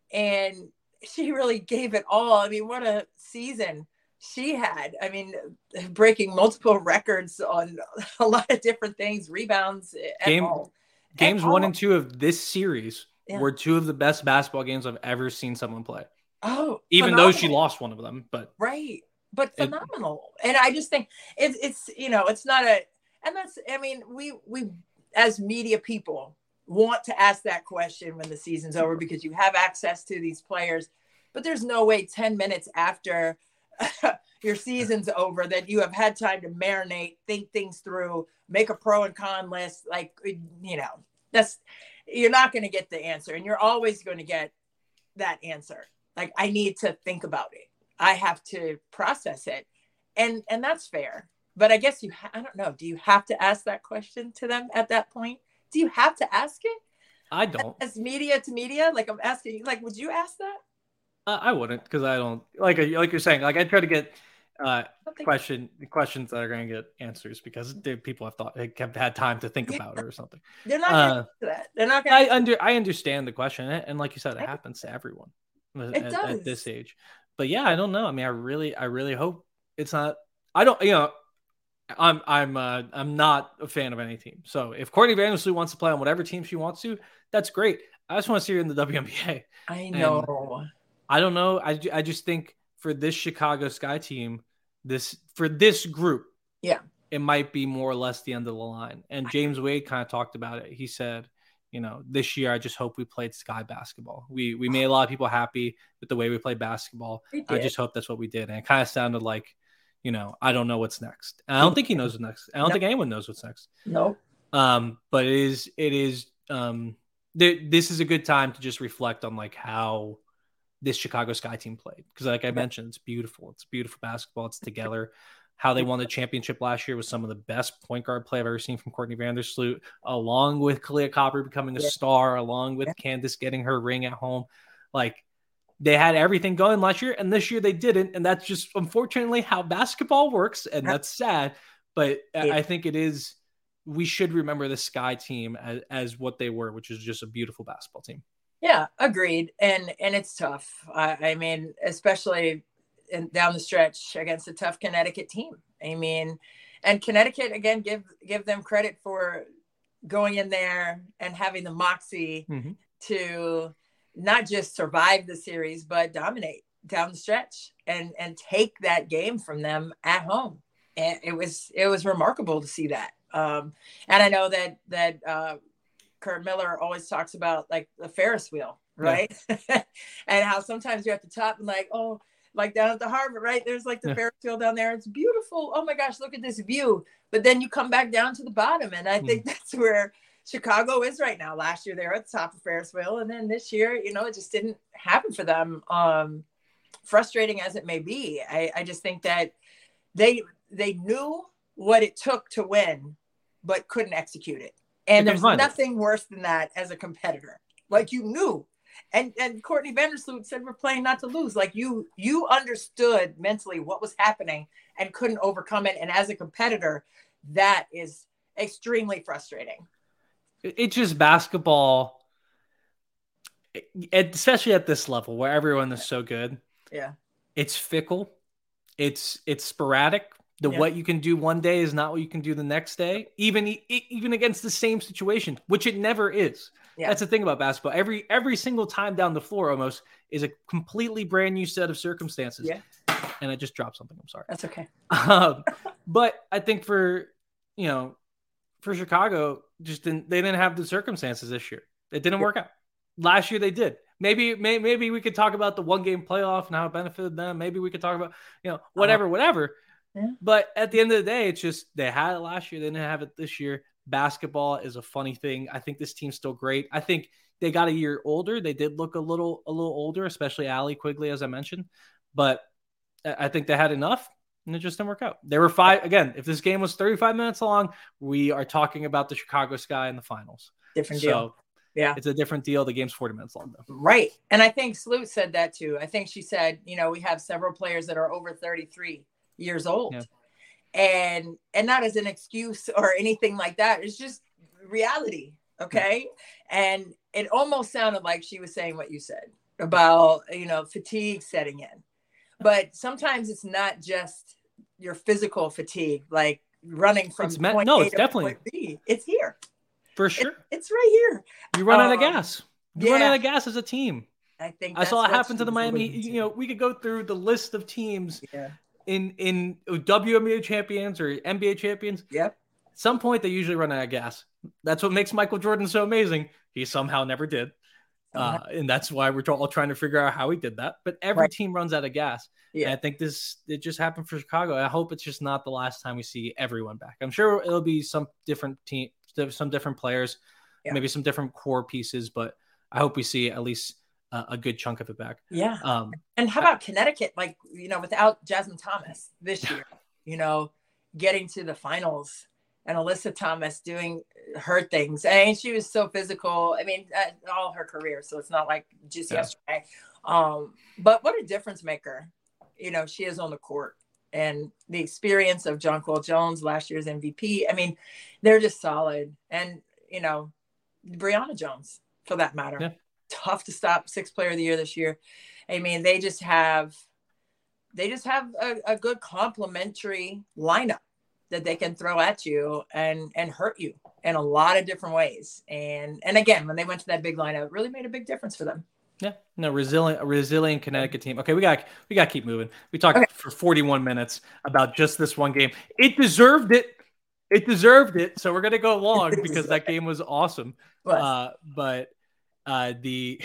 and she really gave it all. I mean, what a season she had. I mean, breaking multiple records on a lot of different things, rebounds, Game, all. games and one all. and two of this series Yeah. were two of the best basketball games I've ever seen someone play. Oh, Even phenomenal. though she lost one of them, but Right. But It- phenomenal. And I just think it's, it's, you know, it's not a, and that's, I mean, we, we, as media people want to ask that question when the season's over because you have access to these players, but there's no way ten minutes after your season's over that you have had time to marinate, think things through, make a pro and con list. Like, you know, that's, you're not going to get the answer, and you're always going to get that answer. Like, I need to think about it. I have to process it. And, and that's fair. But I guess you, ha- I don't know. Do you have to ask that question to them at that point? Do you have to ask it I don't. as media to media? Like, I'm asking you, like, would you ask that? Uh, I wouldn't, because I don't like like you're saying. Like I try to get uh, I don't think- question questions that are going to get answers because they, people have thought have had time to think Yeah. about it or something. They're not Uh, going to answer that. They're not going I to. under I understand the question, and like you said, it happens to everyone at, It at does. this age. But yeah, I don't know. I mean, I really, I really hope it's not. I don't, you know, I'm, I'm, uh, I'm not a fan of any team. So if Courtney Vandersloot wants to play on whatever team she wants to, that's great. I just want to see her in the W N B A. I know. I don't know. I, I just think for this Chicago Sky team, this for this group, Yeah. it might be more or less the end of the line. And James Wade kind of talked about it. He said, you know, this year I just hope we played Sky basketball. We we made a lot of people happy with the way we played basketball. We I did. just hope that's what we did. And it kind of sounded like, you know, I don't know what's next. And I don't think he knows what's next. I don't No. think anyone knows what's next. Nope. Um, but it is it is um th- this is a good time to just reflect on like how this Chicago Sky team played. Because like I mentioned, it's beautiful. It's beautiful basketball. It's together. How they won the championship last year was some of the best point guard play I've ever seen from Courtney Vandersloot, along with Kalia Copper becoming a Yeah. star, along with Yeah. Candace getting her ring at home. Like they had everything going last year, and this year they didn't. And that's just unfortunately how basketball works, and that's sad. But I I think it is. We should remember the Sky team as, as what they were, which is just a beautiful basketball team. Yeah, agreed. And and it's tough. I, I mean, especially in, down the stretch against a tough Connecticut team. I mean, and Connecticut again, give give them credit for going in there and having the moxie Mm-hmm. to not just survive the series, but dominate down the stretch and and take that game from them at home. And it was it was remarkable to see that. Um, and I know that that uh, Kurt Miller always talks about like the Ferris wheel, right? And how sometimes you're at the top and like, oh, like down at the harbor, right? There's like the Yeah. Ferris wheel down there. It's beautiful. Oh my gosh, look at this view. But then you come back down to the bottom. And I think mm. that's where Chicago is right now. Last year, they were at the top of Ferris wheel. And then this year, you know, it just didn't happen for them. Um, frustrating as it may be. I, I just think that they, they knew what it took to win, but couldn't execute it. And there's nothing it. worse than that as a competitor. Like you knew. And and Courtney Vandersloot said we're playing not to lose. Like you you understood mentally what was happening and couldn't overcome it. And as a competitor, that is extremely frustrating. It's just basketball, especially at this level where everyone is so good. Yeah. It's fickle. It's it's sporadic. The yeah. what you can do one day is not what you can do the next day, even even against the same situation, which it never is. Yeah. That's the thing about basketball. Every every single time down the floor almost is a completely brand new set of circumstances. Yeah. And I just dropped something. I'm sorry. That's okay. Um, but I think for, you know, for Chicago, just didn't they didn't have the circumstances this year. It didn't yeah. work out. Last year they did. Maybe, may, maybe we could talk about the one game playoff and how it benefited them. Maybe we could talk about, you know, whatever, uh-huh. whatever. Yeah. But at the end of the day, it's just they had it last year. They didn't have it this year. Basketball is a funny thing. I think this team's still great. I think they got a year older. They did look a little a little older, especially Allie Quigley, as I mentioned. But I think they had enough, and it just didn't work out. There were five. Again, if this game was thirty-five minutes long, we are talking about the Chicago Sky in the finals. Different so, deal. Yeah. It's a different deal. The game's forty minutes long, though. Right. And I think Sloot said that, too. I think she said, you know, we have several players that are over thirty-three years old. Yeah. And and not as an excuse or anything like that. It's just reality. Okay. Yeah. And it almost sounded like she was saying what you said about, you know, fatigue setting in. But sometimes it's not just your physical fatigue, like running from it's point no, A it's to definitely point B. It's here. For sure. It, it's right here. You run um, out of Um, gas. You yeah. run out of gas as a team. I think I that's saw it what happen to the she's Miami. alluding to. You know, we could go through the list of teams Yeah. in in W N B A champions or N B A champions. Yep. At some point, they usually run out of gas. That's what makes Michael Jordan so amazing. He somehow never did. Uh, and that's why we're all trying to figure out how he did that. But every Right. team runs out of gas. Yeah. And I think this, it just happened for Chicago. I hope it's just not the last time we see everyone back. I'm sure it'll be some different team, some different players, Yeah. maybe some different core pieces, but I hope we see at least a, a good chunk of it back. Yeah. Um, And how about Connecticut? Like, you know, without Jasmine Thomas this year, you know, getting to the finals and Alyssa Thomas doing her things. And she was so physical. I mean, uh, all her career. So it's not like just Yeah. yesterday. Um, but what a difference maker, you know, she is on the court. And the experience of Jonquel Jones, last year's M V P. I mean, they're just solid. And, you know, Brianna Jones, for that matter. Yeah. Tough to stop, sixth player of the year this year. I mean, they just have, they just have a, a good complementary lineup that they can throw at you and, and hurt you in a lot of different ways. And, and again, when they went to that big lineup, it really made a big difference for them. Yeah, no, resilient, a resilient Connecticut team. Okay, we got we got to keep moving. We talked Okay. for forty-one minutes about just this one game. It deserved it. It deserved it. So we're gonna go long because that game was awesome. Was. Uh, but uh, the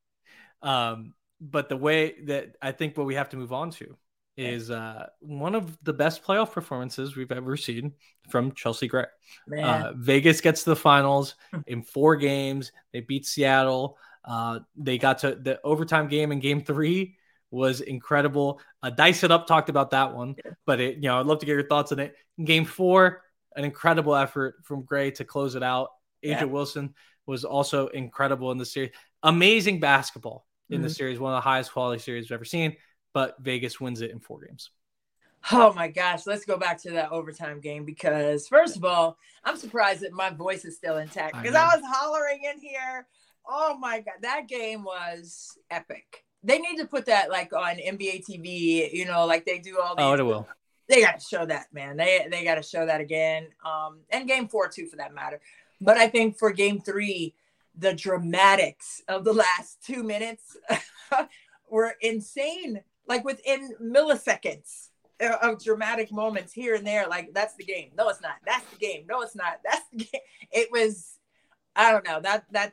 um, but the way that I think what we have to move on to is uh, one of the best playoff performances we've ever seen from Chelsea Gray. Man. Uh, Vegas gets to the finals in four games. They beat Seattle. Uh, they got to the overtime game in game three was incredible. Uh, Dice It Up talked about that one, Yeah. but it, you know, I'd love to get your thoughts on it. In game four, an incredible effort from Gray to close it out. Aja Yeah. Wilson was also incredible in the series. Amazing basketball in the Mhm. series, one of the highest quality series we've ever seen, but Vegas wins it in four games. Oh my gosh, let's go back to that overtime game because first of all, I'm surprised that my voice is still intact I because know. I, was hollering in here. Oh my God, that game was epic. They need to put that like on N B A T V, you know, like they do all these. Oh, it will. They got to show that, man. They they got to show that again. Um, and game four too, for that matter. But I think for game three, the dramatics of the last two minutes were insane. Like within milliseconds of dramatic moments here and there. Like that's the game. No, it's not. That's the game. No, it's not. That's the game. It was. I don't know. That that's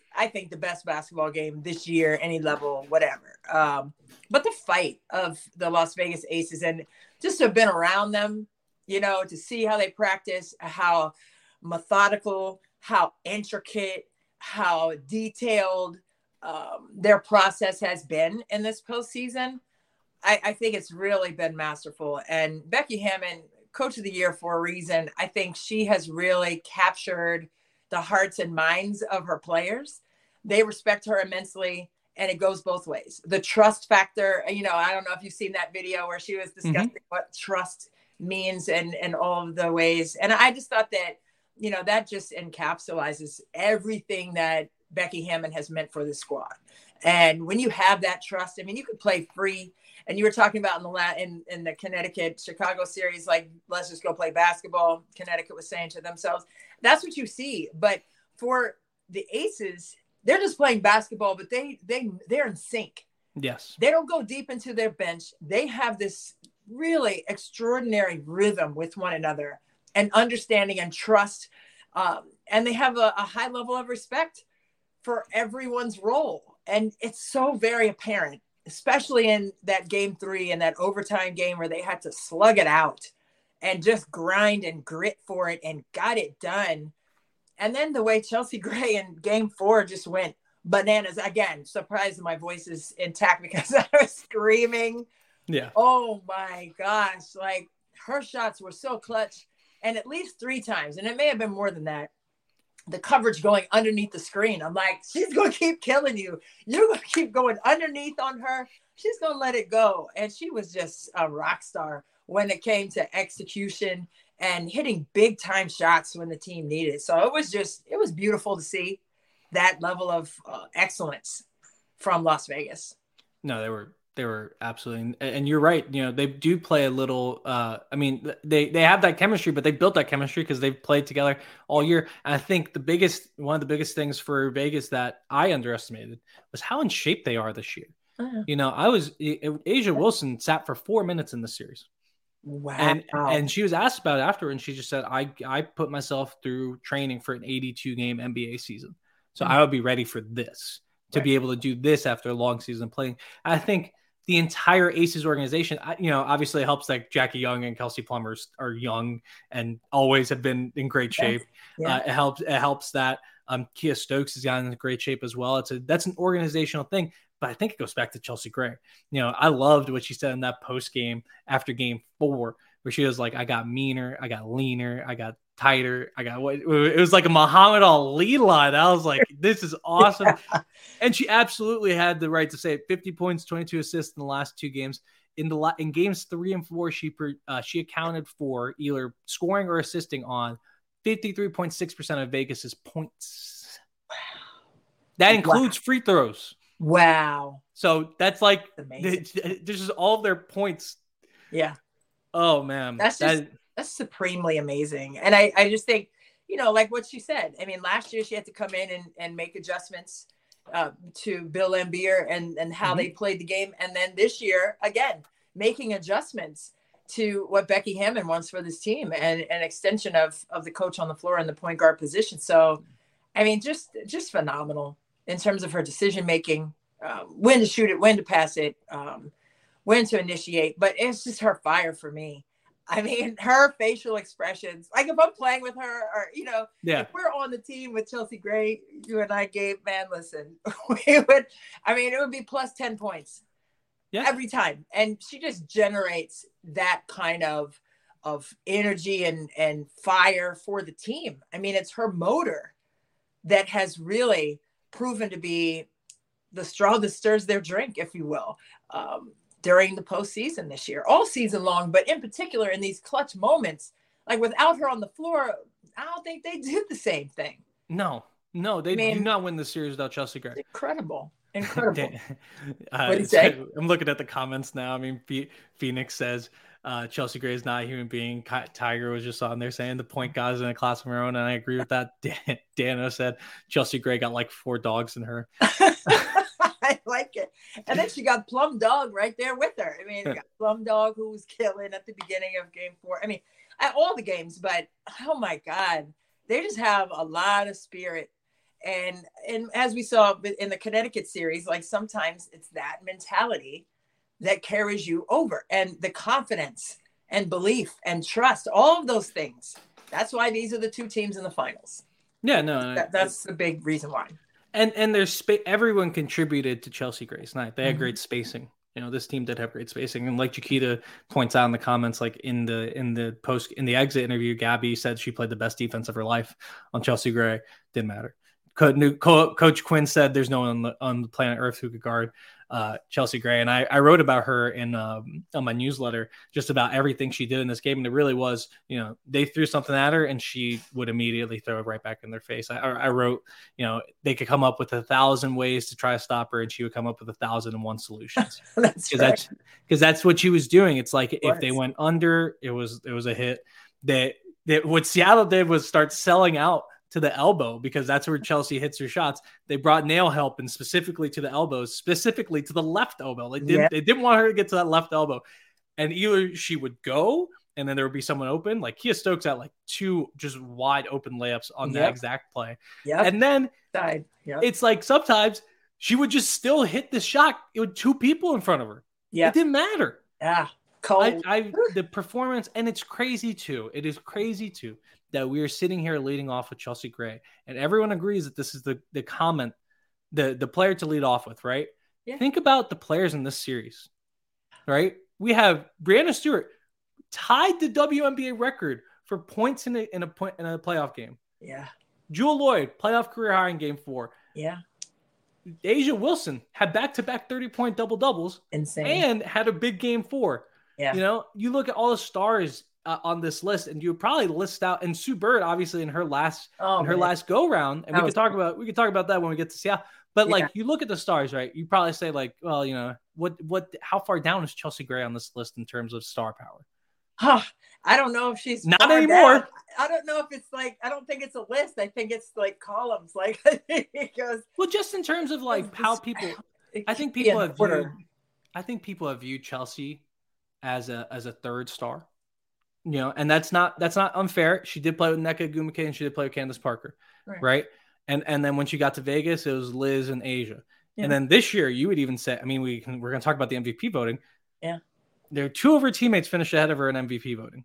I think the best basketball game this year, any level, whatever. Um, but the fight of the Las Vegas Aces, and just to have been around them, you know, to see how they practice, how methodical, how intricate, how detailed um, their process has been in this postseason. I, I think it's really been masterful. And Becky Hammon, Coach of the Year for a reason. I think she has really captured the hearts and minds of her players. They respect her immensely, and it goes both ways. The trust factor, you know, I don't know if you've seen that video where she was discussing mm-hmm. what trust means and, and all of the ways. And I just thought that, you know, that just encapsulates everything that Becky Hammon has meant for the squad. And when you have that trust, I mean, you could play free. And you were talking about in the la- in, in the Connecticut Chicago series, like, let's just go play basketball. Connecticut was saying to themselves, that's what you see. But for the Aces, they're just playing basketball, but they they they're in sync. Yes. They don't go deep into their bench. They have this really extraordinary rhythm with one another and understanding and trust. Um, and they have a, a high level of respect for everyone's role. And it's so very apparent, especially in that game three and that overtime game where they had to slug it out and just grind and grit for it and got it done. And then the way Chelsea Gray in game four just went bananas. Again, surprised my voice is intact because I was screaming. Yeah. Oh my gosh. Like, her shots were so clutch. And at least three times, and it may have been more than that, the coverage going underneath the screen. I'm like, she's going to keep killing you. You're going to keep going underneath on her. She's going to let it go. And she was just a rock star when it came to execution and hitting big time shots when the team needed it. So it was just, it was beautiful to see that level of uh, excellence from Las Vegas. No, they were, they were absolutely, and you're right. You know, they do play a little, uh, I mean, they, they have that chemistry, but they built that chemistry because they've played together all year. And I think the biggest, one of the biggest things for Vegas that I underestimated was how in shape they are this year. Uh-huh. You know, I was, A'ja Wilson sat for four minutes in the series. Wow. And, and she was asked about it after, and she just said, I, I put myself through training for an eighty-two game N B A season. So mm-hmm. I would be ready for this, to right. be able to do this after a long season playing. I think the entire Aces organization, you know, obviously it helps that Jackie Young and Kelsey Plummer are young and always have been in great shape. Yes. Yeah. Uh, it helps. It helps that um, Kia Stokes has gotten in great shape as well. It's a, that's an organizational thing, but I think it goes back to Chelsea Gray. You know, I loved what she said in that post game after game four, where she was like, I got meaner, I got leaner, I got tighter. I got what it was like a Muhammad Ali line. I was like, this is awesome. Yeah. And she absolutely had the right to say it. fifty points, twenty-two assists in the last two games. In the in games three and four, she uh, she accounted for either scoring or assisting on fifty-three point six percent of Vegas's points. Wow. That includes wow. free throws. Wow. So that's like this is all of their points. Yeah. Oh man. That's just that, that's supremely amazing. And I, I just think, you know, like what she said, I mean, last year she had to come in and, and make adjustments uh, to Bill Laimbeer and, and how mm-hmm. they played the game. And then this year, again, making adjustments to what Becky Hammon wants for this team and an extension of, of the coach on the floor in the point guard position. So, I mean, just, just phenomenal in terms of her decision-making, um, when to shoot it, when to pass it, um, when to initiate, but it's just her fire for me. I mean, her facial expressions, like if I'm playing with her or, you know, yeah. if we're on the team with Chelsea Gray, you and I, Gabe, man, listen, we would, I mean, it would be plus ten points yeah. every time. And she just generates that kind of, of energy and, and fire for the team. I mean, it's her motor that has really proven to be the straw that stirs their drink, if you will. Um, during the postseason this year, all season long, but in particular in these clutch moments, like without her on the floor, I don't think they did the same thing. No, no, they I mean, do not win the series without Chelsea Gray. Incredible. Incredible. uh, what do you say? I'm looking at the comments now. I mean, Phoenix says uh, Chelsea Gray is not a human being. Tiger was just on there saying the point guy is in a class of her own, and I agree with that. Dan- Dano said Chelsea Gray got like four dogs in her. I like it. And then she got Plum Dog right there with her. I mean, got Plum Dog who was killing at the beginning of game four. I mean, at all the games, but oh my God, they just have a lot of spirit. And, and as we saw in the Connecticut series, like sometimes it's that mentality that carries you over, and the confidence and belief and trust, all of those things. That's why these are the two teams in the finals. Yeah, no, that, that's the big reason why. And and there's spa- everyone contributed to Chelsea Gray's night. They had mm-hmm. great spacing. You know, this team did have great spacing, and like Chiquita points out in the comments, like in the in the post in the exit interview, Gabby said she played the best defense of her life on Chelsea Gray. Didn't matter. Co- Co- Coach Quinn said there's no one on the, on the planet Earth who could guard uh, Chelsea Gray. And I, I wrote about her in um, on my newsletter, just about everything she did in this game. And it really was, you know, they threw something at her and she would immediately throw it right back in their face. I, I wrote, you know, they could come up with a thousand ways to try to stop her, and she would come up with a thousand and one solutions. That's Cause right. that's because that's what she was doing. It's like if they went under, it was it was a hit. That that what Seattle did was start selling out to the elbow, because that's where Chelsea hits her shots. They brought nail help, and specifically to the elbows, specifically to the left elbow. They didn't, yeah. they didn't want her to get to that left elbow. And either she would go and then there would be someone open, like Kia Stokes had like two just wide open layups on yep. that exact play. Yeah. And then Died. Yep. It's like sometimes she would just still hit the shot with two people in front of her. Yeah. It didn't matter. Yeah. Cold. I, I, the performance, and it's crazy too. It is crazy too that we are sitting here leading off with Chelsea Gray, and everyone agrees that this is the the comment, the the player to lead off with, right? Yeah. Think about the players in this series, right? We have Brianna Stewart tied the W N B A record for points in a in a point in a playoff game. Yeah. Jewel Lloyd, playoff career high in game four. Yeah. A'ja Wilson had back-to-back thirty-point double-doubles. Insane. And had a big game four. Yeah. You know, you look at all the stars uh, on this list, and you would probably list out, and Sue Bird, obviously, in her last oh, in her man. last go-round, and that we could talk cool. about we could talk about that when we get to Seattle. But, yeah. like, you look at the stars, right? You probably say, like, well, you know, what what how far down is Chelsea Gray on this list in terms of star power? Huh. I don't know if she's not anymore. Down. I don't know if it's like, I don't think it's a list. I think it's like columns. Like it goes. Well, just in terms of like how people, I think people have viewed, I think people have viewed Chelsea as a as a third star, you know, and that's not that's not unfair. She did play with Nneka Ogwumike and she did play with Candace Parker, right? right? And and then when she got to Vegas, it was Liz and A'ja. Yeah. And then this year, you would even say, I mean, we can, we're going to talk about the M V P voting. Yeah. There, two of her teammates finished ahead of her in M V P voting.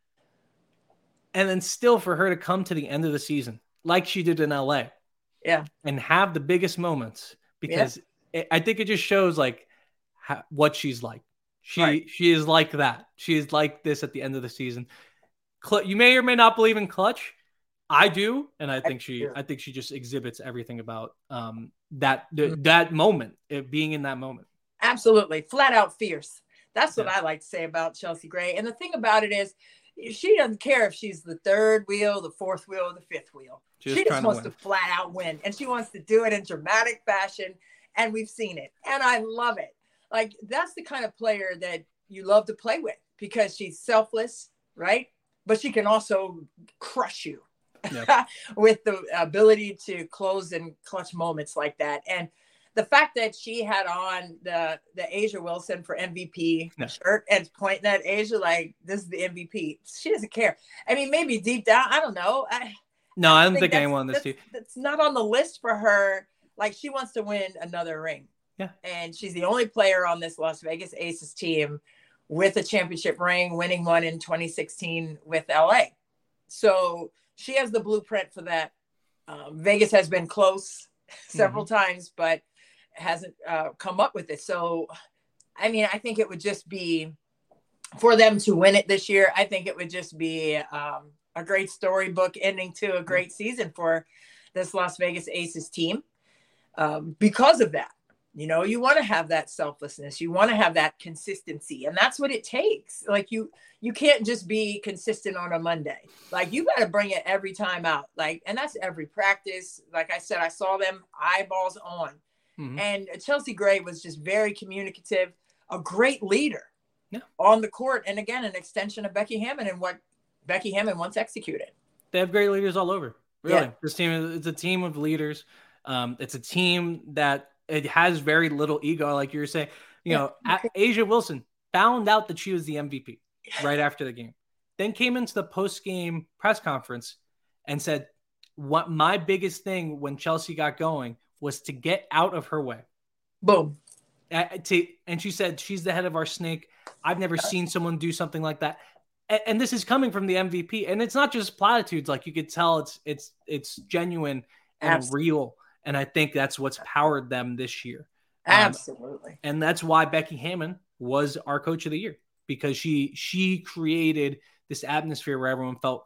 And then still for her to come to the end of the season, like she did in L A, yeah, and have the biggest moments, because yeah. it, I think it just shows like how, what she's like. She right. she is like that. She is like this at the end of the season. Cl- you may or may not believe in clutch. I do, and I think I she do. I think she just exhibits everything about um that th- mm-hmm. that moment, it being in that moment. Absolutely, flat out fierce. That's what yeah. I like to say about Chelsea Gray. And the thing about it is, she doesn't care if she's the third wheel, the fourth wheel, or the fifth wheel. She's she just wants to, to flat out win. And she wants to do it in dramatic fashion. And we've seen it. And I love it. Like, that's the kind of player that you love to play with, because she's selfless, right? But she can also crush you yep. with the ability to close in clutch moments like that. And the fact that she had on the the A'ja Wilson for M V P no. shirt and pointing at A'ja like, this is the M V P. She doesn't care. I mean, maybe deep down, I don't know. I, no, I don't think, think anyone this too. It's not on the list for her. Like, she wants to win another ring. Yeah. And she's the only player on this Las Vegas Aces team with a championship ring, winning one in twenty sixteen with L A. So she has the blueprint for that. Um, Vegas has been close several mm-hmm. times, but hasn't uh, come up with it. So, I mean, I think it would just be, for them to win it this year, I think it would just be um, a great storybook ending to a great season for this Las Vegas Aces team um, because of that. You know, you want to have that selflessness. You want to have that consistency. And that's what it takes. Like, you, you can't just be consistent on a Monday. Like, you got to bring it every time out. Like, and that's every practice. Like I said, I saw them eyeballs on. Mm-hmm. And Chelsea Gray was just very communicative, a great leader yeah. on the court. And again, an extension of Becky Hammon and what Becky Hammon once executed. They have great leaders all over. Really. Yeah. This team is a team of leaders. Um, it's a team that it has very little ego. Like you were saying, you know, yeah. A'ja Wilson found out that she was the M V P right after the game, then came into the post-game press conference and said, what my biggest thing when Chelsea got going was to get out of her way. Boom. Uh, to, and she said, she's the head of our snake. I've never seen someone do something like that. And, and this is coming from the M V P. And it's not just platitudes. Like you could tell it's, it's, it's genuine and Absolutely. real. And I think that's what's powered them this year. Um, Absolutely. And that's why Becky Hammon was our coach of the year, because she, she created this atmosphere where everyone felt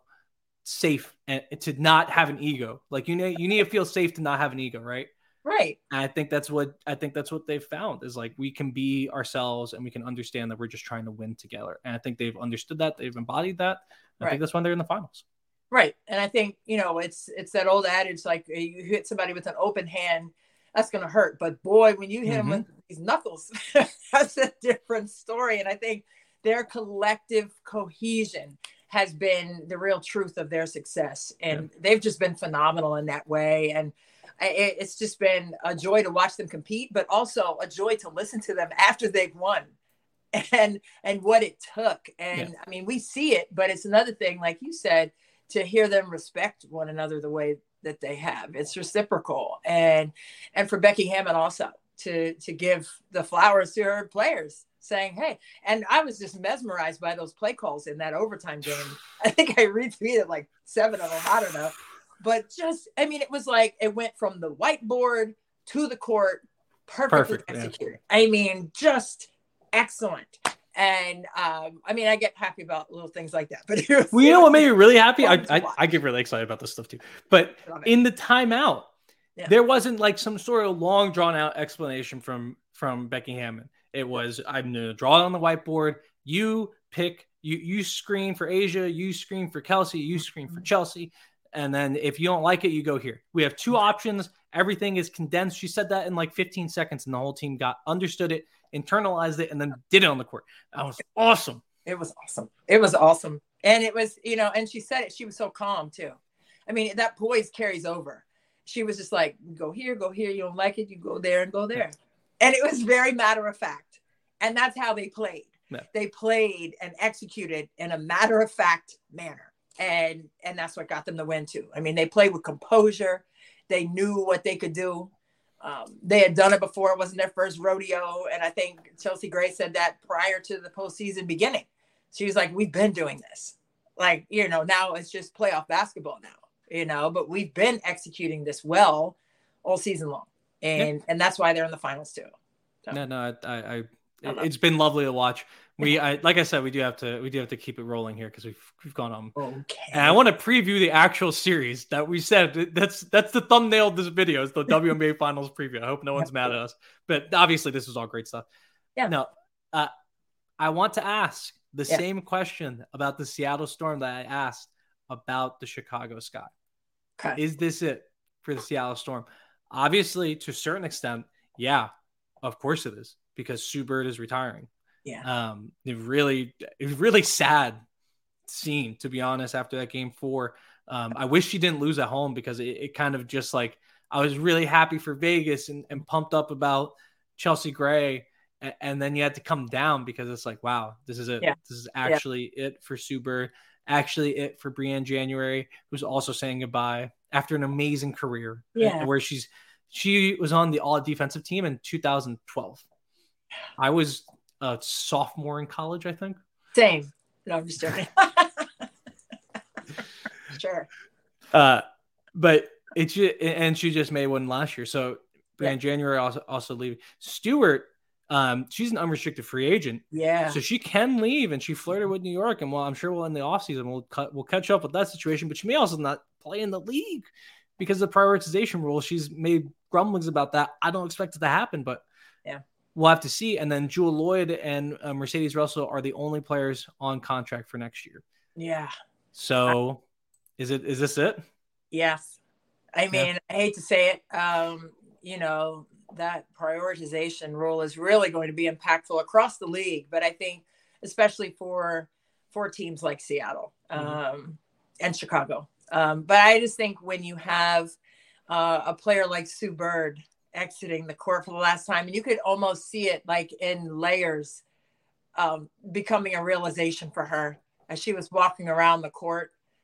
safe and to not have an ego. Like, you know, you need to feel safe to not have an ego. Right. Right. And I think that's what, I think that's what they've found is like, we can be ourselves and we can understand that we're just trying to win together. And I think they've understood that, they've embodied that. I right. think that's when they're in the finals. Right. And I think, you know, it's, it's that old adage, like you hit somebody with an open hand, that's going to hurt. But boy, when you hit mm-hmm. them with these knuckles, that's a different story. And I think their collective cohesion has been the real truth of their success. And yeah. they've just been phenomenal in that way. And it's just been a joy to watch them compete, but also a joy to listen to them after they've won and, and what it took. And yeah. I mean, we see it, but it's another thing, like you said, to hear them respect one another the way that they have. It's reciprocal. And, and for Becky Hammon also to, to give the flowers to her players saying, hey, and I was just mesmerized by those play calls in that overtime game. I think I retweeted like seven of them. I don't know. But just, I mean, it was like, it went from the whiteboard to the court, perfectly Perfect, executed. Yeah. I mean, just excellent. And um, I mean, I get happy about little things like that. But it was, well, you know what made me really happy? I, I, I get really excited about this stuff too. But in the timeout, yeah. there wasn't like some sort of long drawn out explanation from, from Becky Hammon. It was, I'm going to draw it on the whiteboard. You pick, you, you screen for Asia, you screen for Kelsey, you screen for Chelsea. And then if you don't like it, you go here. We have two options. Everything is condensed. She said that in like fifteen seconds and the whole team got understood it, internalized it, and then did it on the court. That was awesome. It was awesome. It was awesome. And it was, you know, and she said it, she was so calm too. I mean, that poise carries over. She was just like, go here, go here. You don't like it, you go there and go there. And it was very matter of fact. And that's how they played. Yeah. They played and executed in a matter of fact manner. And and that's what got them the win too. I mean, they played with composure. They knew what they could do. Um, they had done it before. It wasn't their first rodeo. And I think Chelsea Gray said that prior to the postseason beginning. She was like, we've been doing this. Like, you know, now it's just playoff basketball now, you know, but we've been executing this well all season long. And yeah. and that's why they're in the finals too. So. No, no, I, I, I it's been lovely to watch. We, I, like I said, we do have to, we do have to keep it rolling here because we've, we've gone on. Okay. And I want to preview the actual series that we said. That's, that's the thumbnail of this video. It's the W N B A Finals preview. I hope no one's mad at us, but obviously this was all great stuff. Yeah. Now, uh, I want to ask the yeah. same question about the Seattle Storm that I asked about the Chicago Sky. Okay. Is this it for the Seattle Storm? Obviously, to a certain extent, yeah, of course it is, because Sue Bird is retiring. Yeah. Um, it really, it was really sad scene, to be honest, after that game four. Um, I wish she didn't lose at home because it, it kind of just like, I was really happy for Vegas and, and pumped up about Chelsea Gray. And, and then you had to come down because it's like, wow, this is it. Yeah. This is actually yeah. it for Sue Bird. Actually it for Brianne January, who's also saying goodbye after an amazing career. Yeah. Where she's, she was on the all defensive team in two thousand twelve. I was a sophomore in college, I think. Same. No, I'm just joking. Sure. Uh, but it's, and she just made one last year. So Brianne yeah. January also, also leaving. Stewart, um, she's an unrestricted free agent. Yeah. So she can leave, and she flirted with New York. And well, I'm sure we'll in the offseason, we'll cut, we'll catch up with that situation. But she may also not play in the league because of the prioritization rule. She's made grumblings about that. I don't expect it to happen, but yeah. we'll have to see. And then Jewel Lloyd and uh, Mercedes Russell are the only players on contract for next year. Yeah. So is it, is this it? Yes. I mean, yeah. I hate to say it. Um, you know, that prioritization rule is really going to be impactful across the league, but I think especially for, for teams like Seattle um, mm-hmm. and Chicago. Um, but I just think when you have uh, a player like Sue Bird exiting the court for the last time, and you could almost see it like in layers um, becoming a realization for her as she was walking around the court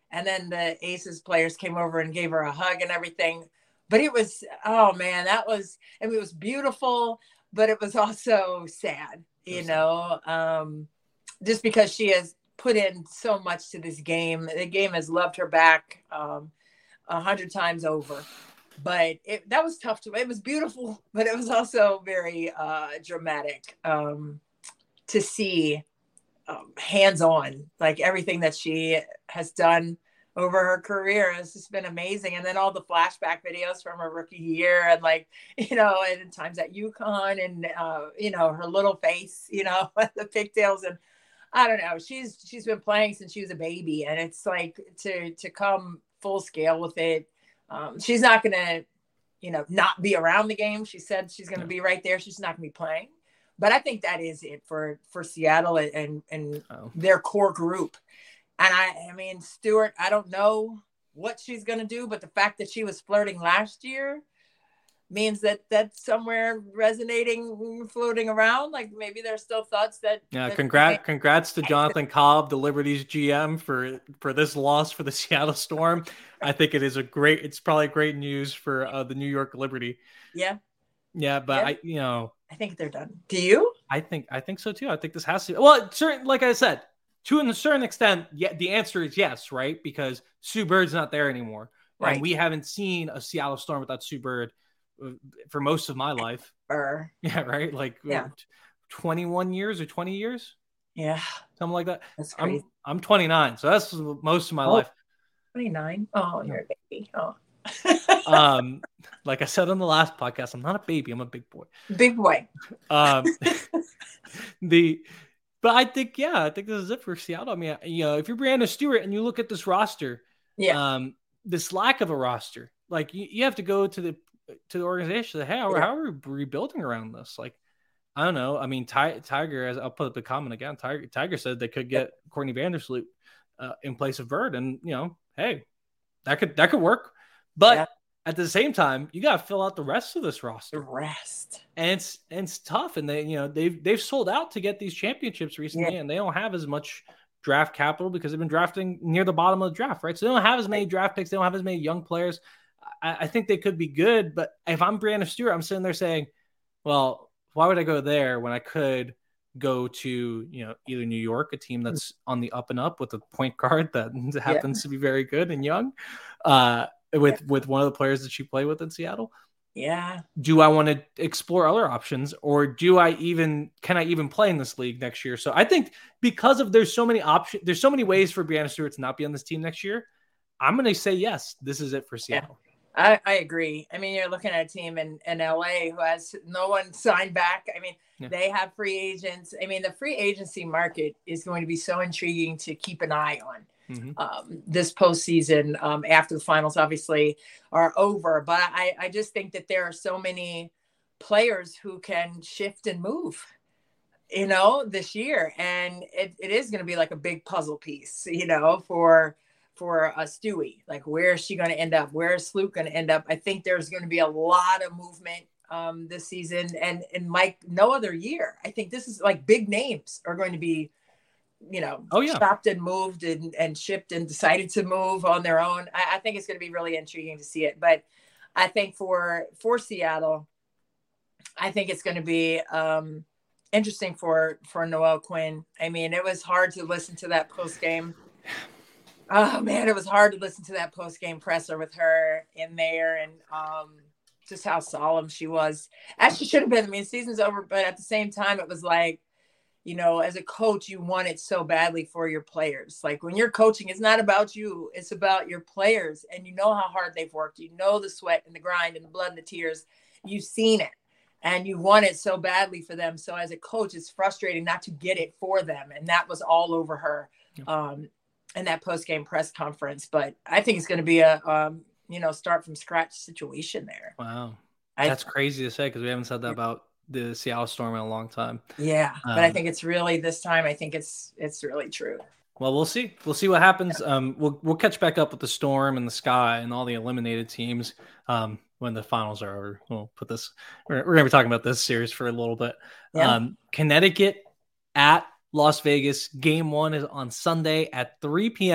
And then the Aces players came over and gave her a hug and everything. But it was, oh man, that was, I mean, it was beautiful, but it was also sad, you know, um, just because she has put in so much to this game. The game has loved her back um, a hundred times over. But it, that was tough to, it was beautiful, but it was also very uh, dramatic um, to see um, hands-on, like everything that she has done over her career has just been amazing. And then all the flashback videos from her rookie year and like, you know, and times at UConn and, uh, you know, her little face, you know, the pigtails. And I don't know, she's, she's been playing since she was a baby, and it's like to, to come full scale with it. Um, she's not going to, you know, not be around the game. She said she's going to be right there. She's not going to be playing. But I think that is it for, for Seattle and, and oh. their core group. And I, I mean, Stewart, I don't know what she's going to do, but the fact that she was flirting last year means that that's somewhere resonating, floating around. Like maybe there's still thoughts that. Yeah. that congrats, congrats to Jonathan Cobb, the Liberty's G M, for, for this loss for the Seattle Storm. I think it is a great, it's probably great news for uh, the New York Liberty. Yeah. Yeah. But yeah. I, you know, I think they're done. Do you? I think, I think so too. I think this has to, well, certain, like I said, to a certain extent, yeah, the answer is yes, right? Because Sue Bird's not there anymore. Right. And we haven't seen a Seattle Storm without Sue Bird for most of my life. Er. Yeah, right? Like yeah. twenty-one years or twenty years? Yeah. Something like that. That's crazy. I'm, I'm twenty-nine, so that's most of my oh, life. twenty-nine? Oh, you're a baby. Oh. um, like I said on the last podcast, I'm not a baby. I'm a big boy. Big boy. Um, the... But I think, yeah, I think this is it for Seattle. I mean, you know, if you're Breanna Stewart and you look at this roster, yeah, um, this lack of a roster, like you, you have to go to the to the organization. Say, hey, how, yeah. how are we rebuilding around this? Like, I don't know. I mean, Ty, Tiger, as I'll put up the comment again. Tiger, Tiger said they could get yeah. Courtney Vandersloot uh, in place of Bird, and you know, hey, that could that could work. But yeah. at the same time, you got to fill out the rest of this roster. The rest, and it's and it's tough. And they, you know, they've they've sold out to get these championships recently, yeah. and they don't have as much draft capital because they've been drafting near the bottom of the draft, right? So they don't have as many draft picks. They don't have as many young players. I, I think they could be good, but if I'm Breanna Stewart, I'm sitting there saying, well, why would I go there when I could go to, you know, either New York, a team that's on the up and up with a point guard that happens yeah. to be very good and young, uh, with, yeah. with one of the players that she played with in Seattle. Yeah. Do I want to explore other options, or do I even, can I even play in this league next year? So I think because of there's so many options, there's so many ways for Breanna Stewart to not be on this team next year. I'm going to say, yes, this is it for Seattle. Yeah. I, I agree. I mean, you're looking at a team in, in L A who has no one signed back. I mean, yeah. they have free agents. I mean, the free agency market is going to be so intriguing to keep an eye on. Mm-hmm. Um, this postseason, um, after the finals obviously are over. But I, I just think that there are so many players who can shift and move, you know, this year. And it, it is going to be like a big puzzle piece, you know, for for a Stewie. Like, where is she going to end up? Where is Sloot going to end up? I think there's going to be a lot of movement um, this season. And, and like no other year, I think this is like big names are going to be, you know, oh, yeah. shopped and moved and, and shipped and decided to move on their own. I, I think it's going to be really intriguing to see it. But I think for, for Seattle, I think it's going to be um, interesting for, for Noelle Quinn. I mean, it was hard to listen to that post game. Oh man, it was hard to listen to that post game presser with her in there, and um, just how solemn she was. As she should have been. I mean, season's over, but at the same time, it was like, you know, as a coach, you want it so badly for your players. Like when you're coaching, it's not about you. It's about your players. And you know how hard they've worked. You know the sweat and the grind and the blood and the tears. You've seen it. And you want it so badly for them. So as a coach, it's frustrating not to get it for them. And that was all over her um, in that post-game press conference. But I think it's going to be a, um, you know, start from scratch situation there. Wow. That's I, crazy to say because we haven't said that about the Seattle Storm in a long time. Yeah, um, but I think it's really this time. I think it's it's really true. Well, we'll see. We'll see what happens. Um, we'll we'll catch back up with the Storm and the Sky and all the eliminated teams um, when the finals are over. We'll put this. We're, we're going to be talking about this series for a little bit. Yeah. Um, Connecticut at Las Vegas. Game one is on Sunday at three p.m.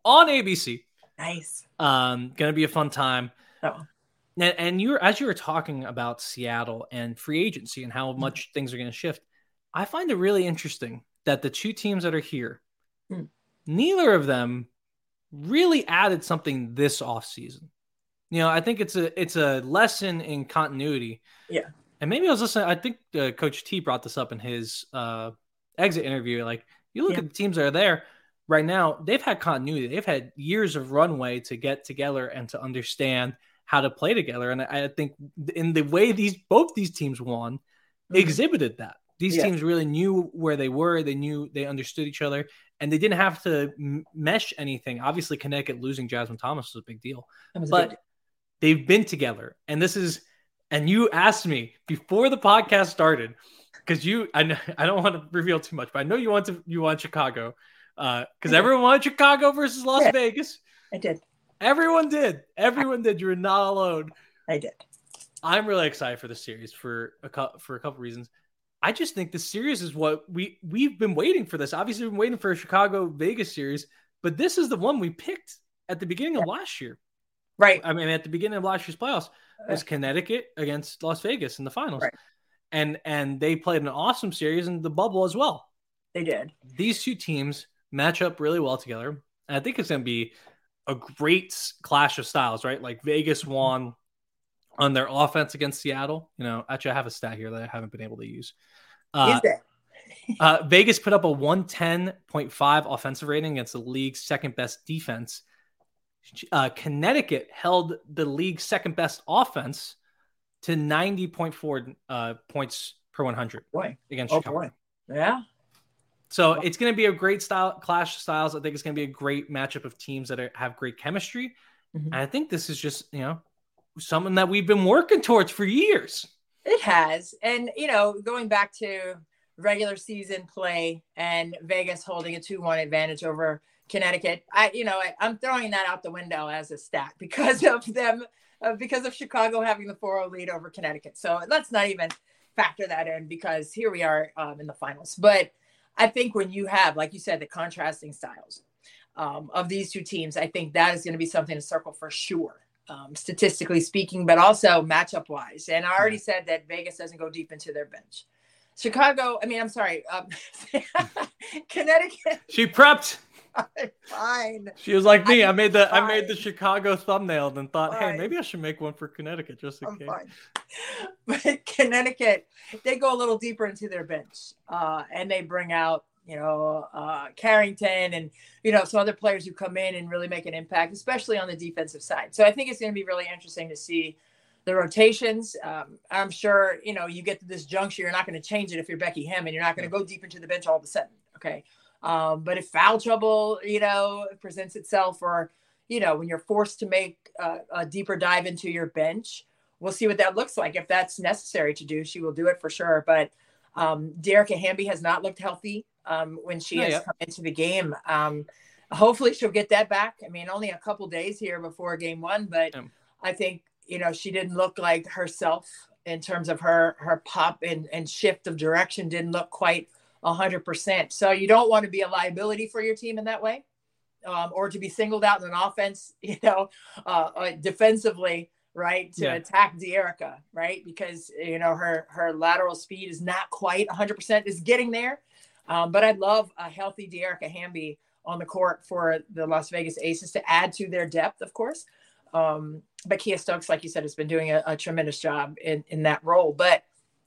on A B C. Nice. Um, going to be a fun time. Oh. And, and you were, as you were talking about Seattle and free agency and how much mm. things are going to shift, I find it really interesting that the two teams that are here, mm. neither of them really added something this offseason. You know, I think it's a it's a lesson in continuity. Yeah. And maybe I was listening, I think uh, Coach T brought this up in his uh, exit interview. Like, you look yeah. at the teams that are there right now, they've had continuity. They've had years of runway to get together and to understand how to play together. And I think in the way these both these teams won, mm-hmm. exhibited that. These yeah. teams really knew where they were. They knew they understood each other, and they didn't have to m- mesh anything. Obviously, Connecticut losing Jasmine Thomas was a big deal, but big... they've been together. And this is, and you asked me before the podcast started, because you, I know, I don't want to reveal too much, but I know you want to, you want Chicago, because uh, everyone wanted Chicago versus Las yeah. Vegas. I did. Everyone did. Everyone did. You were not alone. I did. I'm really excited for the series for a co- for a couple reasons. I just think the series is what we we've been waiting for. This obviously, we've been waiting for a Chicago Vegas series, but this is the one we picked at the beginning yeah. of last year. Right. I mean, at the beginning of last year's playoffs was Connecticut against Las Vegas in the finals, right. and and they played an awesome series in the bubble as well. They did. These two teams match up really well together, and I think it's going to be a great clash of styles, right? Like Vegas won on their offense against Seattle. You know, actually, I have a stat here that I haven't been able to use. Uh, Is it? uh, Vegas put up a one ten point five offensive rating against the league's second best defense. Uh, Connecticut held the league's second best offense to ninety point four uh, points per one hundred boy. against oh, Chicago. Boy. Yeah. So it's going to be a great style clash of styles. I think it's going to be a great matchup of teams that are, have great chemistry. Mm-hmm. And I think this is just, you know, something that we've been working towards for years. It has. And, you know, going back to regular season play and Vegas holding a two one advantage over Connecticut, I, you know, I, I'm throwing that out the window as a stat because of them, uh, because of Chicago having the four oh lead over Connecticut. So let's not even factor that in because here we are um, in the finals. But I think when you have, like you said, the contrasting styles um, of these two teams, I think that is going to be something to circle for sure, um, statistically speaking, but also matchup wise. And I already said that Vegas doesn't go deep into their bench. Chicago, I mean, I'm sorry, um, Connecticut. She prepped. Fine. She was like me. I'm I made the fine. I made the Chicago thumbnail and thought, Fine. hey, maybe I should make one for Connecticut just in I'm case. Fine. But Connecticut, they go a little deeper into their bench, uh, and they bring out, you know, uh, Carrington and, you know, some other players who come in and really make an impact, especially on the defensive side. So I think it's going to be really interesting to see the rotations. Um, I'm sure, you know, you get to this juncture, you're not going to change it if you're Becky Hammon. You're not going to go deep into the bench all of a sudden. Okay. Um, but if foul trouble, you know, presents itself, or, you know, when you're forced to make uh, a deeper dive into your bench, we'll see what that looks like. If that's necessary to do, she will do it for sure. But um, Dearica Hamby has not looked healthy um, when she oh, has yeah. come into the game. Um, hopefully she'll get that back. I mean, only a couple days here before game one, but yeah. I think, you know, she didn't look like herself in terms of her, her pop and, and shift of direction didn't look quite a hundred percent. So you don't want to be a liability for your team in that way, um, or to be singled out in an offense, you know, uh, uh, defensively, right. To yeah. attack Dearica, right. Because, you know, her, her lateral speed is not quite a hundred percent, is getting there. Um, but I'd love a healthy Dearica Hamby on the court for the Las Vegas Aces to add to their depth, of course. Um, but Kia Stokes, like you said, has been doing a, a tremendous job in, in that role. But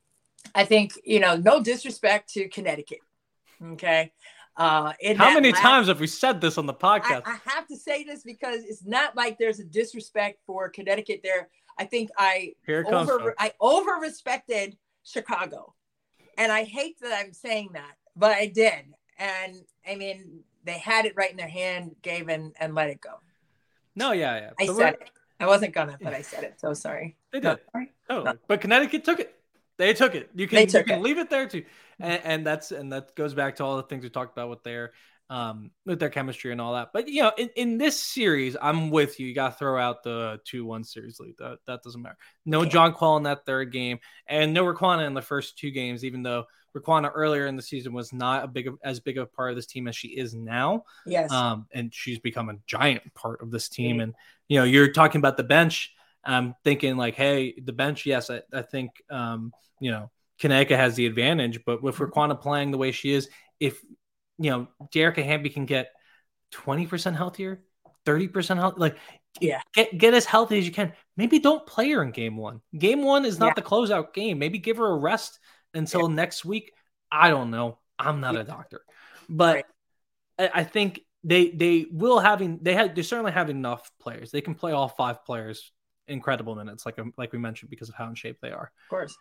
I think, you know, no disrespect to Connecticut. Okay. Uh, How many last, times have we said this on the podcast? I, I have to say this because it's not like there's a disrespect for Connecticut there. I think I Here it comes, over, I over respected Chicago, and I hate that I'm saying that, but I did. And I mean, they had it right in their hand, gave and, and let it go. No, yeah, yeah. I but said it. I wasn't gonna, but I said it. So sorry. They did. No, sorry. Oh, no. But Connecticut took it. They took it. You can, you can leave it there too, and, and that's and that goes back to all the things we talked about with their um with their chemistry and all that. But you know, in, in this series, I'm with you. You got to throw out the two one series lead. That that doesn't matter. No Jonquel in that third game, and no Riquna in the first two games. Even though Raquana earlier in the season was not a big of, as big of a part of this team as she is now. Yes. Um, and she's become a giant part of this team. Mm-hmm. And, you know, you're talking about the bench. I'm thinking like, hey, the bench, yes, I, I think, um, you know, Connecticut has the advantage, but with Raquana playing the way she is, if, you know, Dearica Hamby can get twenty percent healthier, thirty percent healthy, like, yeah, get, get as healthy as you can. Maybe don't play her in game one. Game one is not yeah. the closeout game. Maybe give her a rest until yeah. next week. I don't know. I'm not yeah. a doctor, but right. I, I think they, they will having, they had, they certainly have enough players. They can play all five players incredible minutes, like like we mentioned, because of how in shape they are. Of course.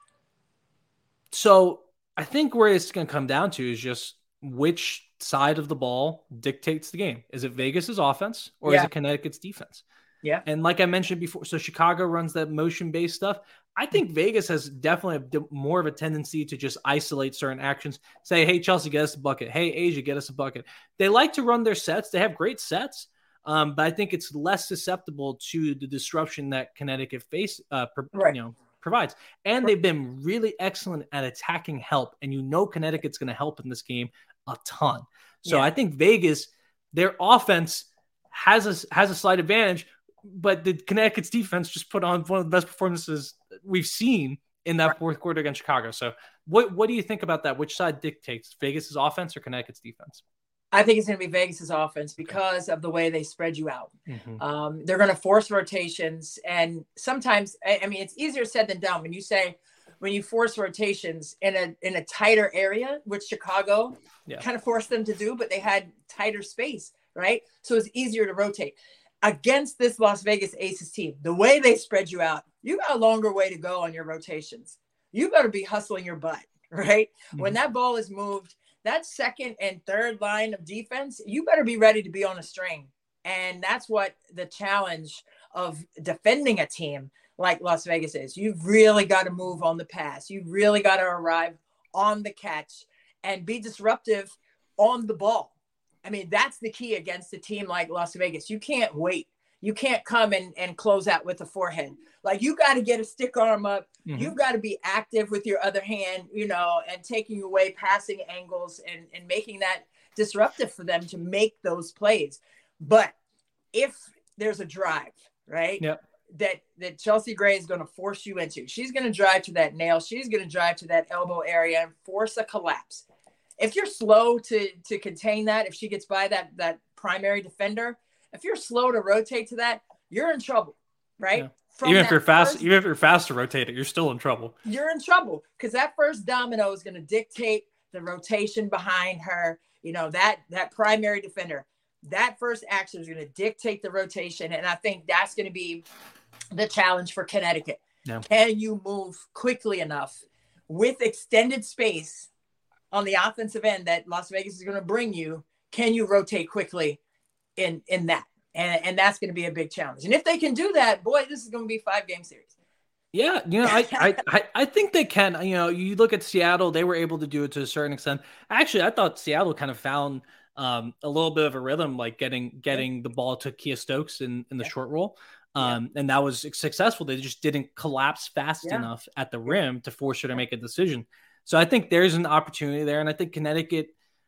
So I think where it's going to come down to is just which side of the ball dictates the game. Is it Vegas's offense or yeah. is it Connecticut's defense? Yeah. And like I mentioned before, so Chicago runs that motion-based stuff. I think Vegas has definitely more of a tendency to just isolate certain actions. Say, hey, Chelsea, get us a bucket. Hey, Asia, get us a bucket. They like to run their sets. They have great sets. Um, but I think it's less susceptible to the disruption that Connecticut face, uh, pro- right. you know, provides. And they've been really excellent at attacking help. And you know Connecticut's going to help in this game a ton. So yeah. I think Vegas, their offense has a, has a slight advantage, but the Connecticut's defense just put on one of the best performances we've seen in that right. fourth quarter against Chicago. So what what do you think about that? Which side dictates, Vegas's offense or Connecticut's defense? I think it's going to be Vegas's offense because of the way they spread you out. Mm-hmm. Um, they're going to force rotations. And sometimes, I, I mean, it's easier said than done when you say, when you force rotations in a, in a tighter area, which Chicago yeah. kind of forced them to do, but they had tighter space, right? So it's easier to rotate. Against this Las Vegas Aces team, the way they spread you out, you got a longer way to go on your rotations. You better be hustling your butt, right? Mm-hmm. When that ball is moved, that second and third line of defense, you better be ready to be on a string. And that's what the challenge of defending a team like Las Vegas is. You've really got to move on the pass. You've really got to arrive on the catch and be disruptive on the ball. I mean, that's the key against a team like Las Vegas. You can't wait. You can't come and, and close out with a forehead. Like, you got to get a stick arm up. Mm-hmm. You've got to be active with your other hand, you know, and taking away passing angles and, and making that disruptive for them to make those plays. But if there's a drive, right, yep. that, that Chelsea Gray is going to force you into, she's going to drive to that nail. She's going to drive to that elbow area and force a collapse. If you're slow to, to contain that, if she gets by that, that primary defender, if you're slow to rotate to that, you're in trouble, right? Yeah. Even if you're fast, first, even if you're fast to rotate it, you're still in trouble. You're in trouble because that first domino is going to dictate the rotation behind her. You know, that that primary defender, that first action is going to dictate the rotation, and I think that's going to be the challenge for Connecticut. Yeah. Can you move quickly enough with extended space on the offensive end that Las Vegas is going to bring you? Can you rotate quickly in in that? And and that's going to be a big challenge. And if they can do that, boy, this is going to be a five game series. Yeah, you know, I, I I I think they can. You know, you look at Seattle; they were able to do it to a certain extent. Actually, I thought Seattle kind of found um, a little bit of a rhythm, like getting getting the ball to Kia Stokes in, in the yeah. short roll, um, yeah. and that was successful. They just didn't collapse fast yeah. enough at the rim to force her to make a decision. So I think there's an opportunity there, and I think Connecticut.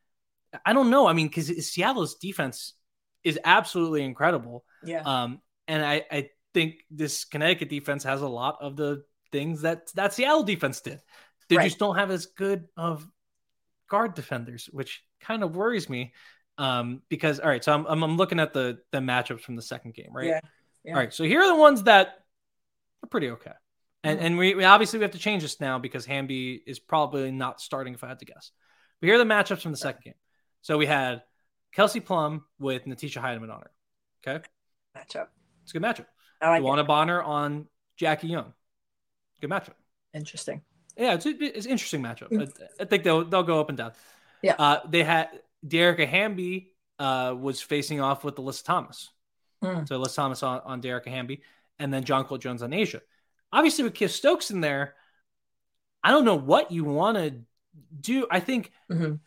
I don't know. I mean, because Seattle's defense is absolutely incredible. Yeah. Um, and I, I think this Connecticut defense has a lot of the things that that Seattle defense did. They right. just don't have as good of guard defenders, which kind of worries me. Um, because all right, so I'm, I'm I'm looking at the the matchups from the second game, right? Yeah. yeah. All right, so here are the ones that are pretty okay. And mm-hmm. and we, we obviously we have to change this now because Hamby is probably not starting if I had to guess. But here are the matchups from the second game. So we had Kelsey Plum with Natisha Heidemann on her. Okay. Matchup. It's a good matchup. I like Luana Bonner on Jackie Young. Good matchup. Interesting. Yeah, it's, it's an interesting matchup. I, I think they'll they'll go up and down. Yeah. Uh, they had Dearica Hamby uh, was facing off with Alyssa Thomas. Mm. So Alyssa Thomas on, on Dearica Hamby, and then Jonquel Jones on Asia. Obviously, with Kia Stokes in there, I don't know what you want to do. I think mm-hmm.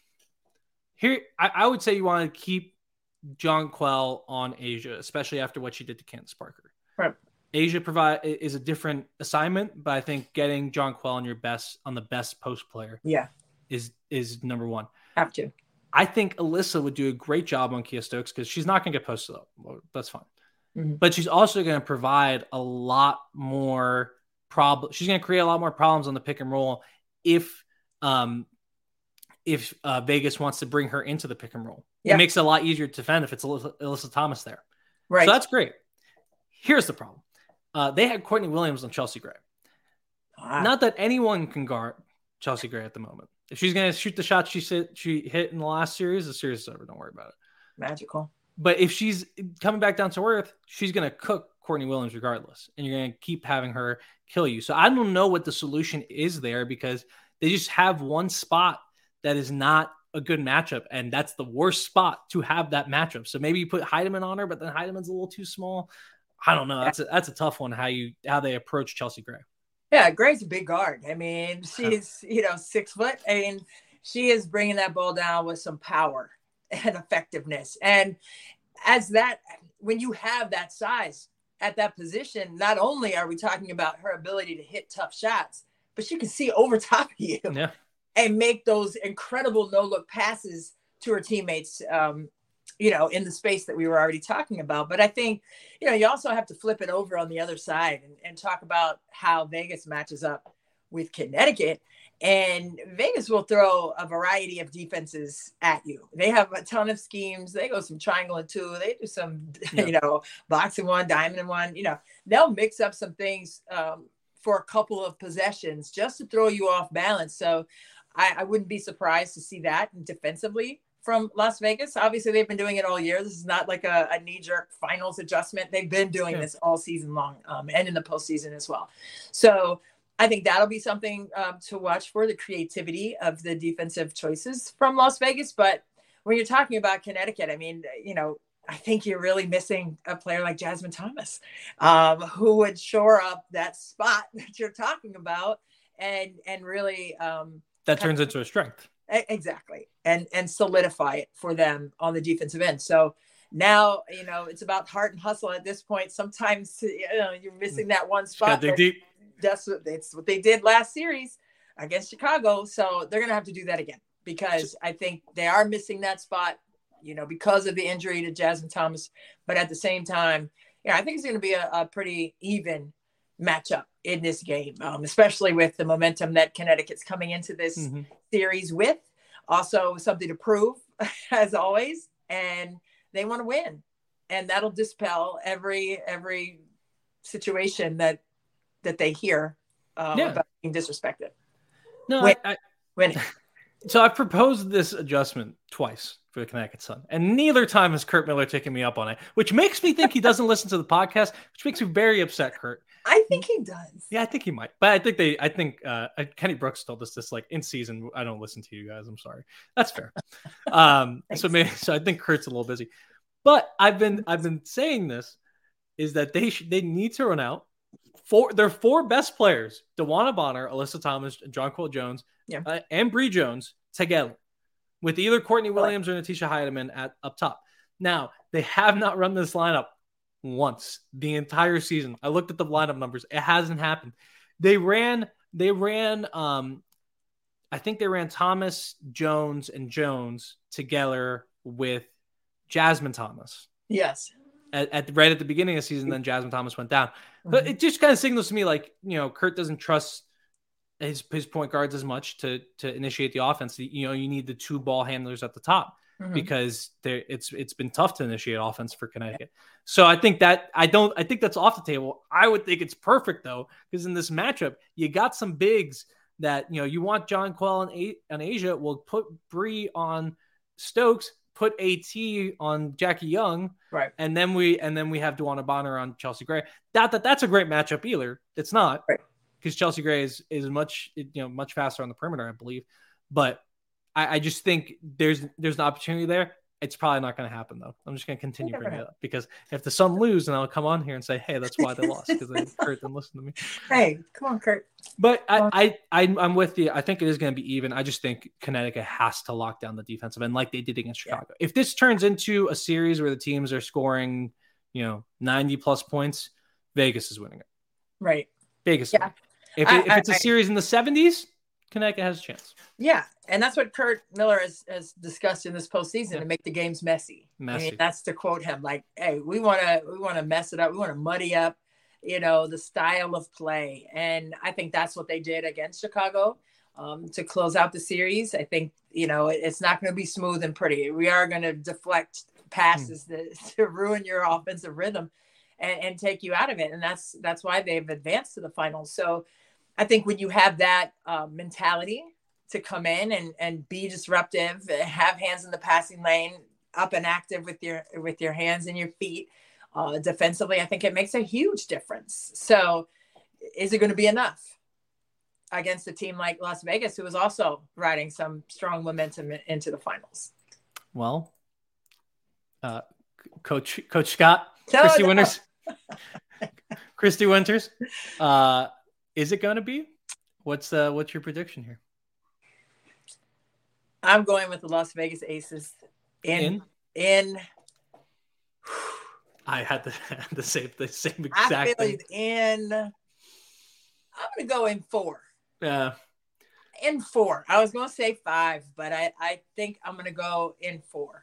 here, I, I would say you want to keep Jonquel on Asia, especially after what she did to Candace Parker. Right. Asia provide is a different assignment, but I think getting Jonquel on your best on the best post player, yeah, is is number one. Have to. I think Alyssa would do a great job on Kia Stokes because she's not going to get posted up. Well, that's fine. Mm-hmm. But she's also going to provide a lot more problem. She's going to create a lot more problems on the pick and roll if um, if uh, Vegas wants to bring her into the pick and roll. Yep. It makes it a lot easier to defend if it's Alyssa, Alyssa Thomas there. Right. So that's great. Here's the problem. Uh, they had Courtney Williams on Chelsea Gray. Ah. Not that anyone can guard Chelsea Gray at the moment. If she's going to shoot the shot she sit, she hit in the last series, the series is over. Don't worry about it. Magical. But if she's coming back down to earth, she's going to cook Courtney Williams regardless. And you're going to keep having her kill you. So I don't know what the solution is there because they just have one spot that is not a good matchup. And that's the worst spot to have that matchup. So maybe you put Heidemann on her, but then Heidemann's a little too small. I don't know. That's a, that's a tough one, how you how they approach Chelsea Gray. Yeah, Gray's a big guard. I mean, she's, you know, six foot. I mean, she is bringing that ball down with some power and effectiveness. And as that, when you have that size at that position, not only are we talking about her ability to hit tough shots, but she can see over top of you yeah. and make those incredible no-look passes to her teammates, um, you know, in the space that we were already talking about. But I think, you know, you also have to flip it over on the other side and, and talk about how Vegas matches up with Connecticut. And Vegas will throw a variety of defenses at you. They have a ton of schemes. They go some triangle and two. They do some, yeah. you know, box and one, diamond and one. You know, they'll mix up some things um, for a couple of possessions just to throw you off balance. So I, I wouldn't be surprised to see that defensively from Las Vegas. Obviously, they've been doing it all year. This is not like a, a knee-jerk finals adjustment. They've been doing yeah. this all season long um, and in the postseason as well. So I think that'll be something um, to watch for, the creativity of the defensive choices from Las Vegas. But when you're talking about Connecticut, I mean, you know, I think you're really missing a player like Jasmine Thomas, um, who would shore up that spot that you're talking about and and really um, that turns into a strength. Exactly. And and solidify it for them on the defensive end. So now, you know, it's about heart and hustle at this point. Sometimes, you know, you're missing that one spot. Dig deep. That's what, that's what they did last series against Chicago. So they're going to have to do that again because I think they are missing that spot, you know, because of the injury to Jasmine Thomas. But at the same time, yeah, I think it's going to be a, a pretty even matchup in this game, um, especially with the momentum that Connecticut's coming into this mm-hmm. series with. Also something to prove, as always, and they want to win. And that'll dispel every every situation that that they hear um, yeah. about being disrespected. No, Win. I, I, winning. So I've proposed this adjustment twice for the Connecticut Sun, and neither time has Kurt Miller taken me up on it, which makes me think he doesn't listen to the podcast, which makes me very upset, Kurt. I think he does. Yeah, I think he might. But I think they, I think uh, Kenny Brooks told us this like in season. I don't listen to you guys. I'm sorry. That's fair. um, so maybe, so I think Kurt's a little busy. But I've been, I've been saying this is that they should, they need to run out four. Their four best players: DeWanna Bonner, Alyssa Thomas, Jonquel Jones, yeah. uh, and Bree Jones together, with either Courtney Williams or Natisha Heidemann at up top. Now they have not run this lineup once the entire season. I looked at the lineup numbers. It hasn't happened. They ran, they ran, um, I think they ran Thomas, Jones, and Jones together with Jasmine Thomas. Yes. At, at right at the beginning of the season, then Jasmine Thomas went down. Mm-hmm. But it just kind of signals to me like, you know, Kurt doesn't trust his, his point guards as much to, to initiate the offense. You know, you need the two ball handlers at the top. Mm-hmm. Because there, it's it's been tough to initiate offense for Connecticut. So I think that I don't I think that's off the table. I would think it's perfect though, because in this matchup you got some bigs that you know you want Jonquel and A- and Asia. Will put Bree on Stokes, put AT on Jackie Young, right? And then we and then we have DeWanna Bonner on Chelsea Gray. That that that's a great matchup either. It's not right because Chelsea Gray is is much you know much faster on the perimeter, I believe, but. I just think there's there's an opportunity there. It's probably not going to happen, though. I'm just going to continue bringing it up because if the Sun lose, then I'll come on here and say, hey, that's why they lost because Kurt didn't listen to me. Hey, come on, Kurt. But I, I, I, I'm with you. I think it is going to be even. I just think Connecticut has to lock down the defensive end like they did against Chicago. Yeah. If this turns into a series where the teams are scoring, you know, ninety plus points, Vegas is winning it. Right. Vegas. Yeah. If, it, I, if it's a I, series in the seventies, Connecticut has a chance. Yeah, and that's what Kurt Miller has, has discussed in this postseason yeah. to make the games messy. Messy. I mean, that's to quote him. Like, hey, we want to we want to mess it up. We want to muddy up, you know, the style of play. And I think that's what they did against Chicago um, to close out the series. I think, you know, it, it's not going to be smooth and pretty. We are going to deflect passes mm. that, to ruin your offensive rhythm and, and take you out of it. And that's that's why they've advanced to the finals. So I think when you have that uh, mentality to come in and, and be disruptive, have hands in the passing lane, up and active with your with your hands and your feet uh, defensively, I think it makes a huge difference. So is it going to be enough against a team like Las Vegas, who is also riding some strong momentum into the finals? Well, uh, Coach Coach Scott, no, Christy no. Winters, Christy Winters, uh, is it going to be? What's uh, what's your prediction here? I'm going with the Las Vegas Aces in in. in I had the the same the same exact I feel thing. In I'm gonna go in four. Yeah. In four. I was gonna say five, but I, I think I'm gonna go in four.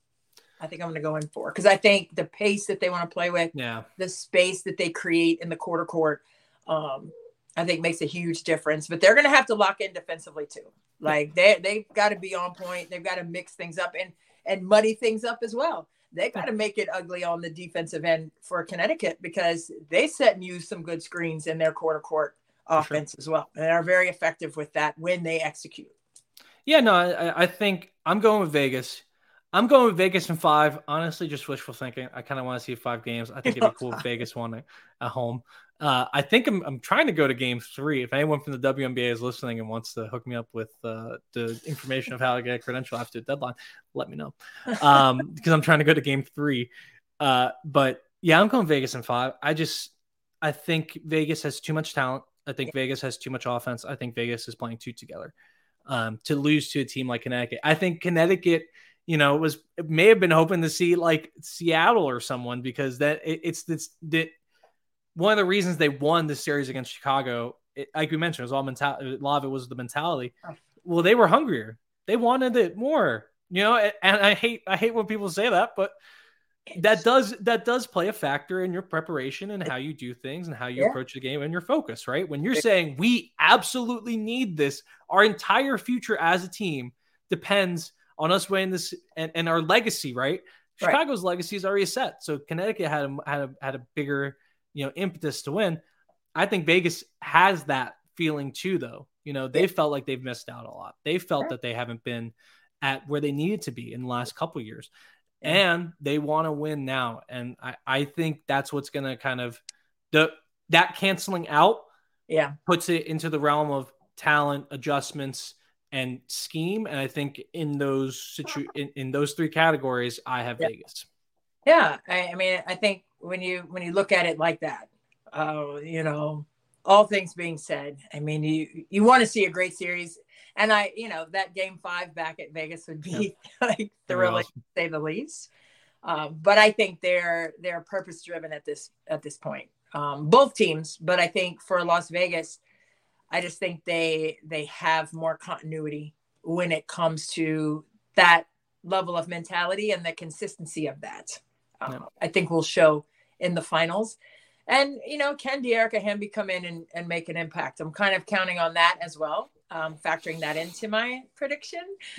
I think I'm gonna go in four because I think the pace that they want to play with, yeah, the space that they create in the quarter court, um, I think makes a huge difference. But they're gonna have to lock in defensively too. Like they they've got to be on point. They've got to mix things up and and muddy things up as well. They got to make it ugly on the defensive end for Connecticut because they set and use some good screens in their quarter court offense sure. as well. And are very effective with that when they execute. Yeah, no, I, I think I'm going with Vegas. I'm going with Vegas in five. Honestly, just wishful thinking. I kind of want to see five games. I think it'd be cool if Vegas won at, at home. Uh, I think I'm, I'm trying to go to game three. If anyone from the W N B A is listening and wants to hook me up with uh, the information of how to get a credential after the deadline, let me know. Um, because I'm trying to go to game three. Uh, but yeah, I'm going Vegas in five. I just, I think Vegas has too much talent. I think Vegas has too much offense. I think Vegas is playing too together um, to lose to a team like Connecticut. I think Connecticut, you know, was it may have been hoping to see like Seattle or someone because that it, it's this that one of the reasons they won the series against Chicago, it, like we mentioned, it was all mentality. A lot of it was the mentality. Well, they were hungrier. They wanted it more, you know. And I hate I hate when people say that, but that does that does play a factor in your preparation and how you do things and how you yeah. approach the game and your focus, right? When you're saying we absolutely need this, our entire future as a team depends on us winning this and, and our legacy, right? right? Chicago's legacy is already set. So Connecticut had a, had a, had a bigger, you know, impetus to win. I think Vegas has that feeling too, though. You know, they yeah. felt like they've missed out a lot. They felt yeah. that they haven't been at where they needed to be in the last couple of years. Yeah. And they want to win now. And I, I think that's what's going to kind of the that canceling out yeah. puts it into the realm of talent, adjustments, and scheme. And I think in those situ in, in those three categories, I have yeah. Vegas. Yeah. I, I mean, I think when you when you look at it like that, uh, you know, all things being said, I mean, you you want to see a great series. And I, you know, that game five back at Vegas would be yeah. like thrilling awesome. to say the least. Um, but I think they're they're purpose driven at this at this point, um, both teams. But I think for Las Vegas, I just think they they have more continuity when it comes to that level of mentality and the consistency of that. Um, yeah. I think will show in the finals. And, you know, can Dearica Hamby come in and, and make an impact? I'm kind of counting on that as well, um, factoring that into my prediction.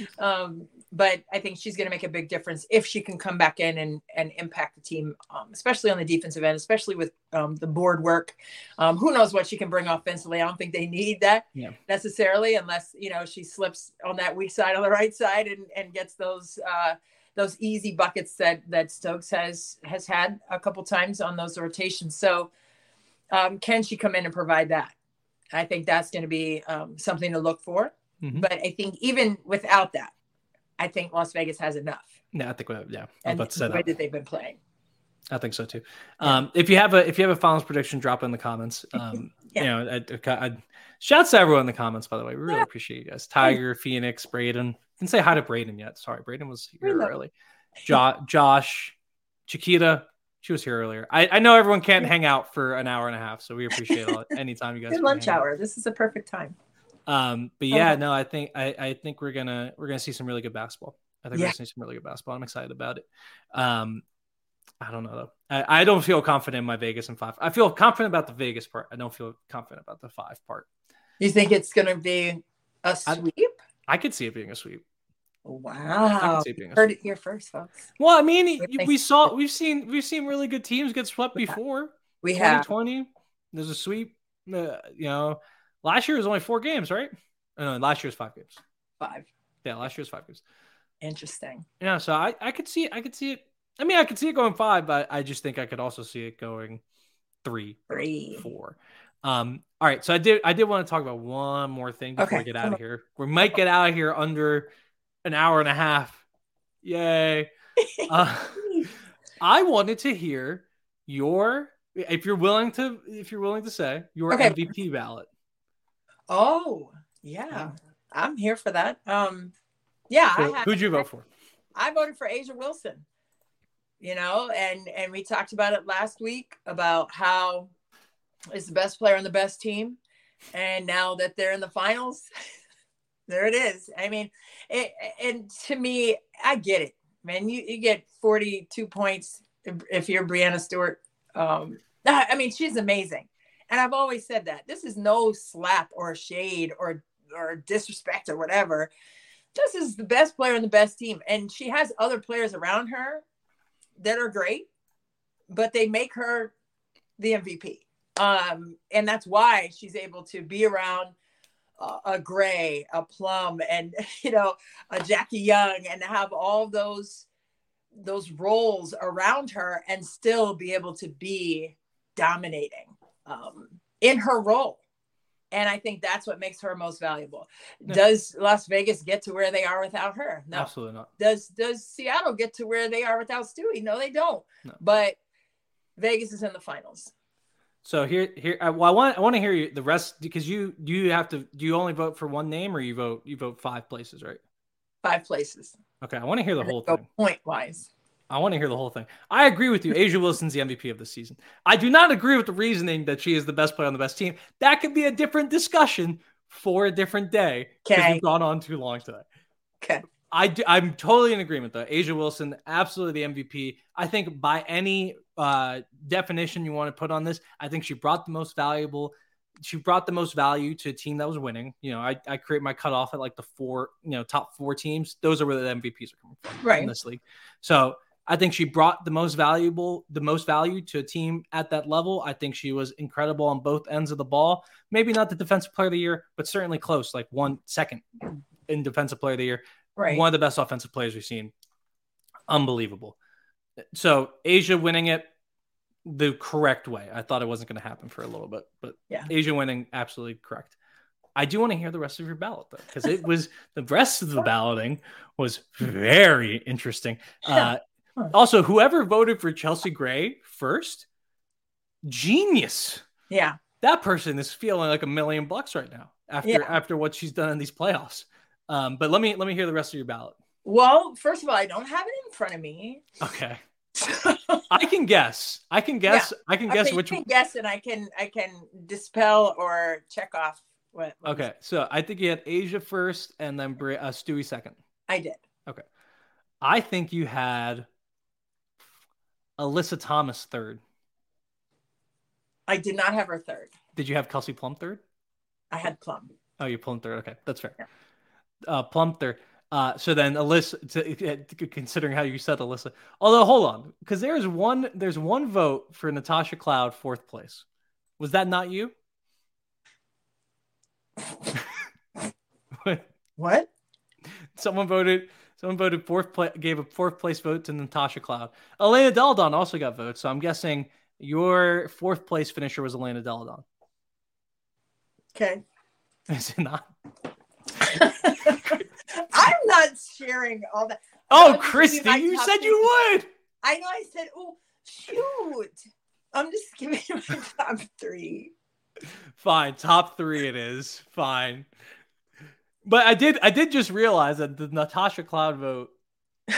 Um, but I think she's going to make a big difference if she can come back in and, and impact the team, um, especially on the defensive end, especially with um, the board work. Um, who knows what she can bring offensively? I don't think they need that yeah. necessarily unless, you know, she slips on that weak side on the right side and, and gets those uh, those easy buckets that that Stokes has has had a couple times on those rotations. So um, can she come in and provide that? I think that's going to be um, something to look for. Mm-hmm. But I think even without that, I think Las Vegas has enough. Yeah, I think we have, yeah. I was about to say the way that they've been playing. I think so too. Yeah. Um, if you have a if you have a finals prediction, drop it in the comments. Um, yeah. You know, I, I, I, shouts to everyone in the comments. By the way, we really yeah. appreciate you guys. Tiger, Phoenix, Braden. Didn't say hi to Braden yet. Sorry, Braden was here early. Jo- Josh, Chiquita, she was here earlier. I, I know everyone can't hang out for an hour and a half, so we appreciate it anytime you guys. Good lunch hour. This is a perfect time. Um, but yeah, no, I think I, I think we're gonna we're gonna see some really good basketball. I think Yeah. we're gonna see some really good basketball. I'm excited about it. Um, I don't know though. I, I don't feel confident in my Vegas and five. I feel confident about the Vegas part. I don't feel confident about the five part. You think it's gonna be a sweep? I, I could see it being a sweep. Wow. Heard it here first, folks. Well, I mean, we saw, we've seen, we've seen really good teams get swept before. We have. twenty twenty, there's a sweep. Uh, you know, last year was only four games, right? Oh, no, last year was five games. Five. Yeah, last year was five games. Interesting. Yeah, so I, I could see it. I could see it. I mean, I could see it going five, but I just think I could also see it going three, three, four. Um, all right. So I did, I did want to talk about one more thing before okay. we get out of here. We might get out of here under an hour and a half. Yay. Uh, I wanted to hear your, if you're willing to, if you're willing to say your okay. M V P ballot. Oh yeah. yeah. I'm here for that. Um, yeah. So I had, who'd you vote for? I voted for A'ja Wilson, you know, and, and we talked about it last week about how it's the best player on the best team. And now that they're in the finals, there it is. I mean, it, and to me, I get it, man. You, you get forty-two points if, if you're Breanna Stewart. Um, I mean, she's amazing. And I've always said that. This is no slap or shade or or disrespect or whatever. This is the best player on the best team. And she has other players around her that are great, but they make her the M V P. Um, and that's why she's able to be around uh, a Gray, a Plum, and, you know, a Jackie Young, and have all those, those roles around her and still be able to be dominating um, in her role. And I think that's what makes her most valuable. No. Does Las Vegas get to where they are without her? No. Absolutely not. Does Does Seattle get to where they are without Stewie? No, they don't. No. But Vegas is in the finals. So here, here, well, I want, I want to hear you the rest, because you, you have to, do you only vote for one name, or you vote, you vote five places, right? Five places. Okay, I want to hear the and whole thing. Point wise. I want to hear the whole thing. I agree with you. A'ja Wilson's the M V P of the season. I do not agree with the reasoning that she is the best player on the best team. That could be a different discussion for a different day. Because okay. we've gone on too long today. Okay. I do, I'm totally in agreement, though. A'ja Wilson, absolutely the M V P. I think by any uh, definition you want to put on this, I think she brought the most valuable. She brought the most value to a team that was winning. You know, I, I create my cutoff at like the four, you know, top four teams. Those are where the M V Ps are coming from right. in this league. So I think she brought the most valuable, the most value to a team at that level. I think she was incredible on both ends of the ball. Maybe not the defensive player of the year, but certainly close, like one second in defensive player of the year. Right. One of the best offensive players we've seen. Unbelievable. So A'ja winning it the correct way. I thought it wasn't going to happen for a little bit, but yeah. A'ja winning absolutely correct. I do want to hear the rest of your ballot, though, because it was the rest of the balloting was very interesting. Uh, huh. Also, whoever voted for Chelsea Gray first, genius. Yeah. That person is feeling like a million bucks right now after yeah. after what she's done in these playoffs. Um, but let me let me hear the rest of your ballot. Well, first of all, I don't have it in front of me. Okay. I can guess. I can guess. Yeah. I can guess okay, which you can guess, and I can I can dispel or check off what. what okay, so I think you had A'ja first, and then uh, Stewie second. I did. Okay, I think you had Alyssa Thomas third. I did not have her third. Did you have Kelsey Plum third? I had Plum. Oh, you Plum third. Okay, that's fair. Yeah. Uh, Plum third. Uh, so then Alyssa, to, considering how you said Alyssa, although hold on, because there's one, there's one vote for Natasha Cloud, fourth place. Was that not you? What? Someone voted, someone voted fourth place, gave a fourth place vote to Natasha Cloud. Elena Delle Donne also got votes. So I'm guessing your fourth place finisher was Elena Delle Donne. Okay. Is it not? I'm not sharing all that. Oh, Christy, you said you would. I know. I said, oh, shoot. I'm just giving you my top three. Fine. Top three it is. Fine. But I did I did just realize that the Natasha Cloud vote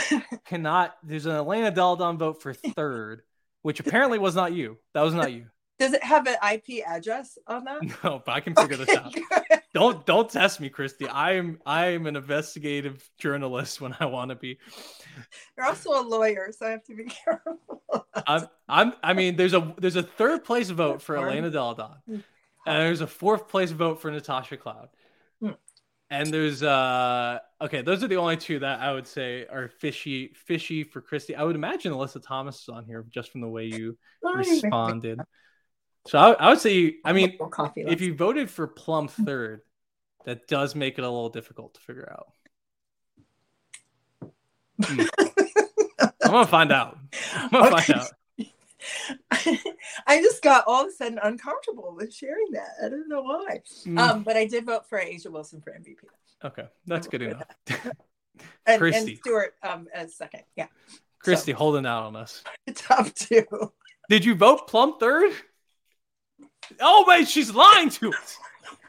cannot, there's an Elena Delle Donne vote for third, which apparently was not you. That was not you. Does it have an I P address on that? No, but I can figure Okay, this out. good. Don't don't test me, Christy. I'm I'm an investigative journalist when I want to be. You're also a lawyer, so I have to be careful. I'm I'm I mean, there's a there's a third place vote for Elena Delle Donne, and there's a fourth place vote for Natasha Cloud. Hmm. And there's uh okay, those are the only two that I would say are fishy fishy for Christy. I would imagine Alyssa Thomas is on here just from the way you responded. So I, I would say, I mean, if you voted for Plum third, that does make it a little difficult to figure out. Hmm. I'm gonna find out. I'm gonna Okay. find out. I just got all of a sudden uncomfortable with sharing that. I don't know why. Mm. Um, but I did vote for Asia Wilson for M V P. Okay, that's good enough. And, Christy. and Stuart um, as second. Yeah. Christy So, holding out on us. top two. Did you vote Plum third? Oh wait, she's lying to us.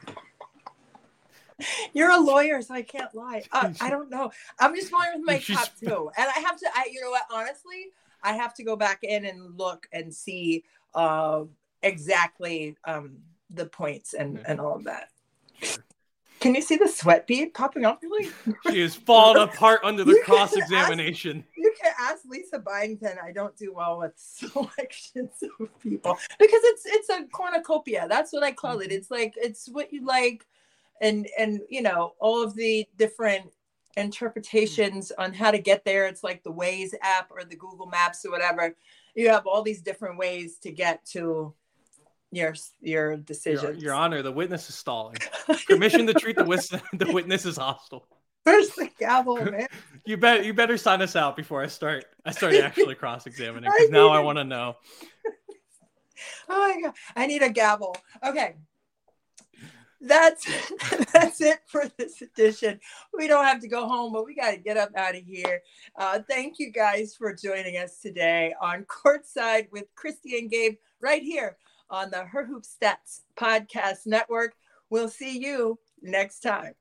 You're a lawyer, so I can't lie. Uh, I don't know. I'm just going with my She's- top two, and I have to. I, you know what? Honestly, I have to go back in and look and see uh, exactly um, the points and and all of that. Can you see the sweat bead popping up? Really? She is falling apart under the You can cross-examination. You can ask Lisa Byington. I don't do well with selections of people because it's it's a cornucopia. That's what I call it. It's like it's what you like, and and you know all of the different interpretations on how to get there. It's like the Waze app or the Google Maps or whatever. You have all these different ways to get to your your Your, decisions. Your Honor, the witness is stalling. Permission to treat the witness the witness as hostile. Where's the gavel, man? You bet you better sign us out before I start I start actually cross-examining, I because now I need it. want to know. Oh my god, I need a gavel. Okay. That's that's it for this edition. We don't have to go home, but we got to get up out of here. Uh, thank you guys for joining us today on Courtside with Christy and Gabe right here on the Her Hoop Stats Podcast Network. We'll see you next time.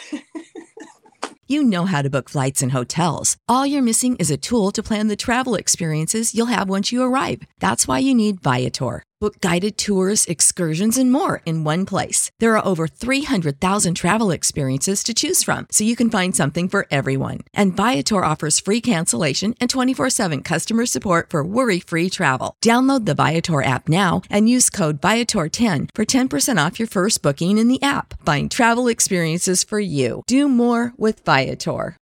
You know how to book flights and hotels. All you're missing is a tool to plan the travel experiences you'll have once you arrive. That's why you need Viator. Book guided tours, excursions, and more in one place. There are over three hundred thousand travel experiences to choose from, so you can find something for everyone. And Viator offers free cancellation and twenty-four seven customer support for worry-free travel. Download the Viator app now and use code Viator ten for ten percent off your first booking in the app. Find travel experiences for you. Do more with Viator.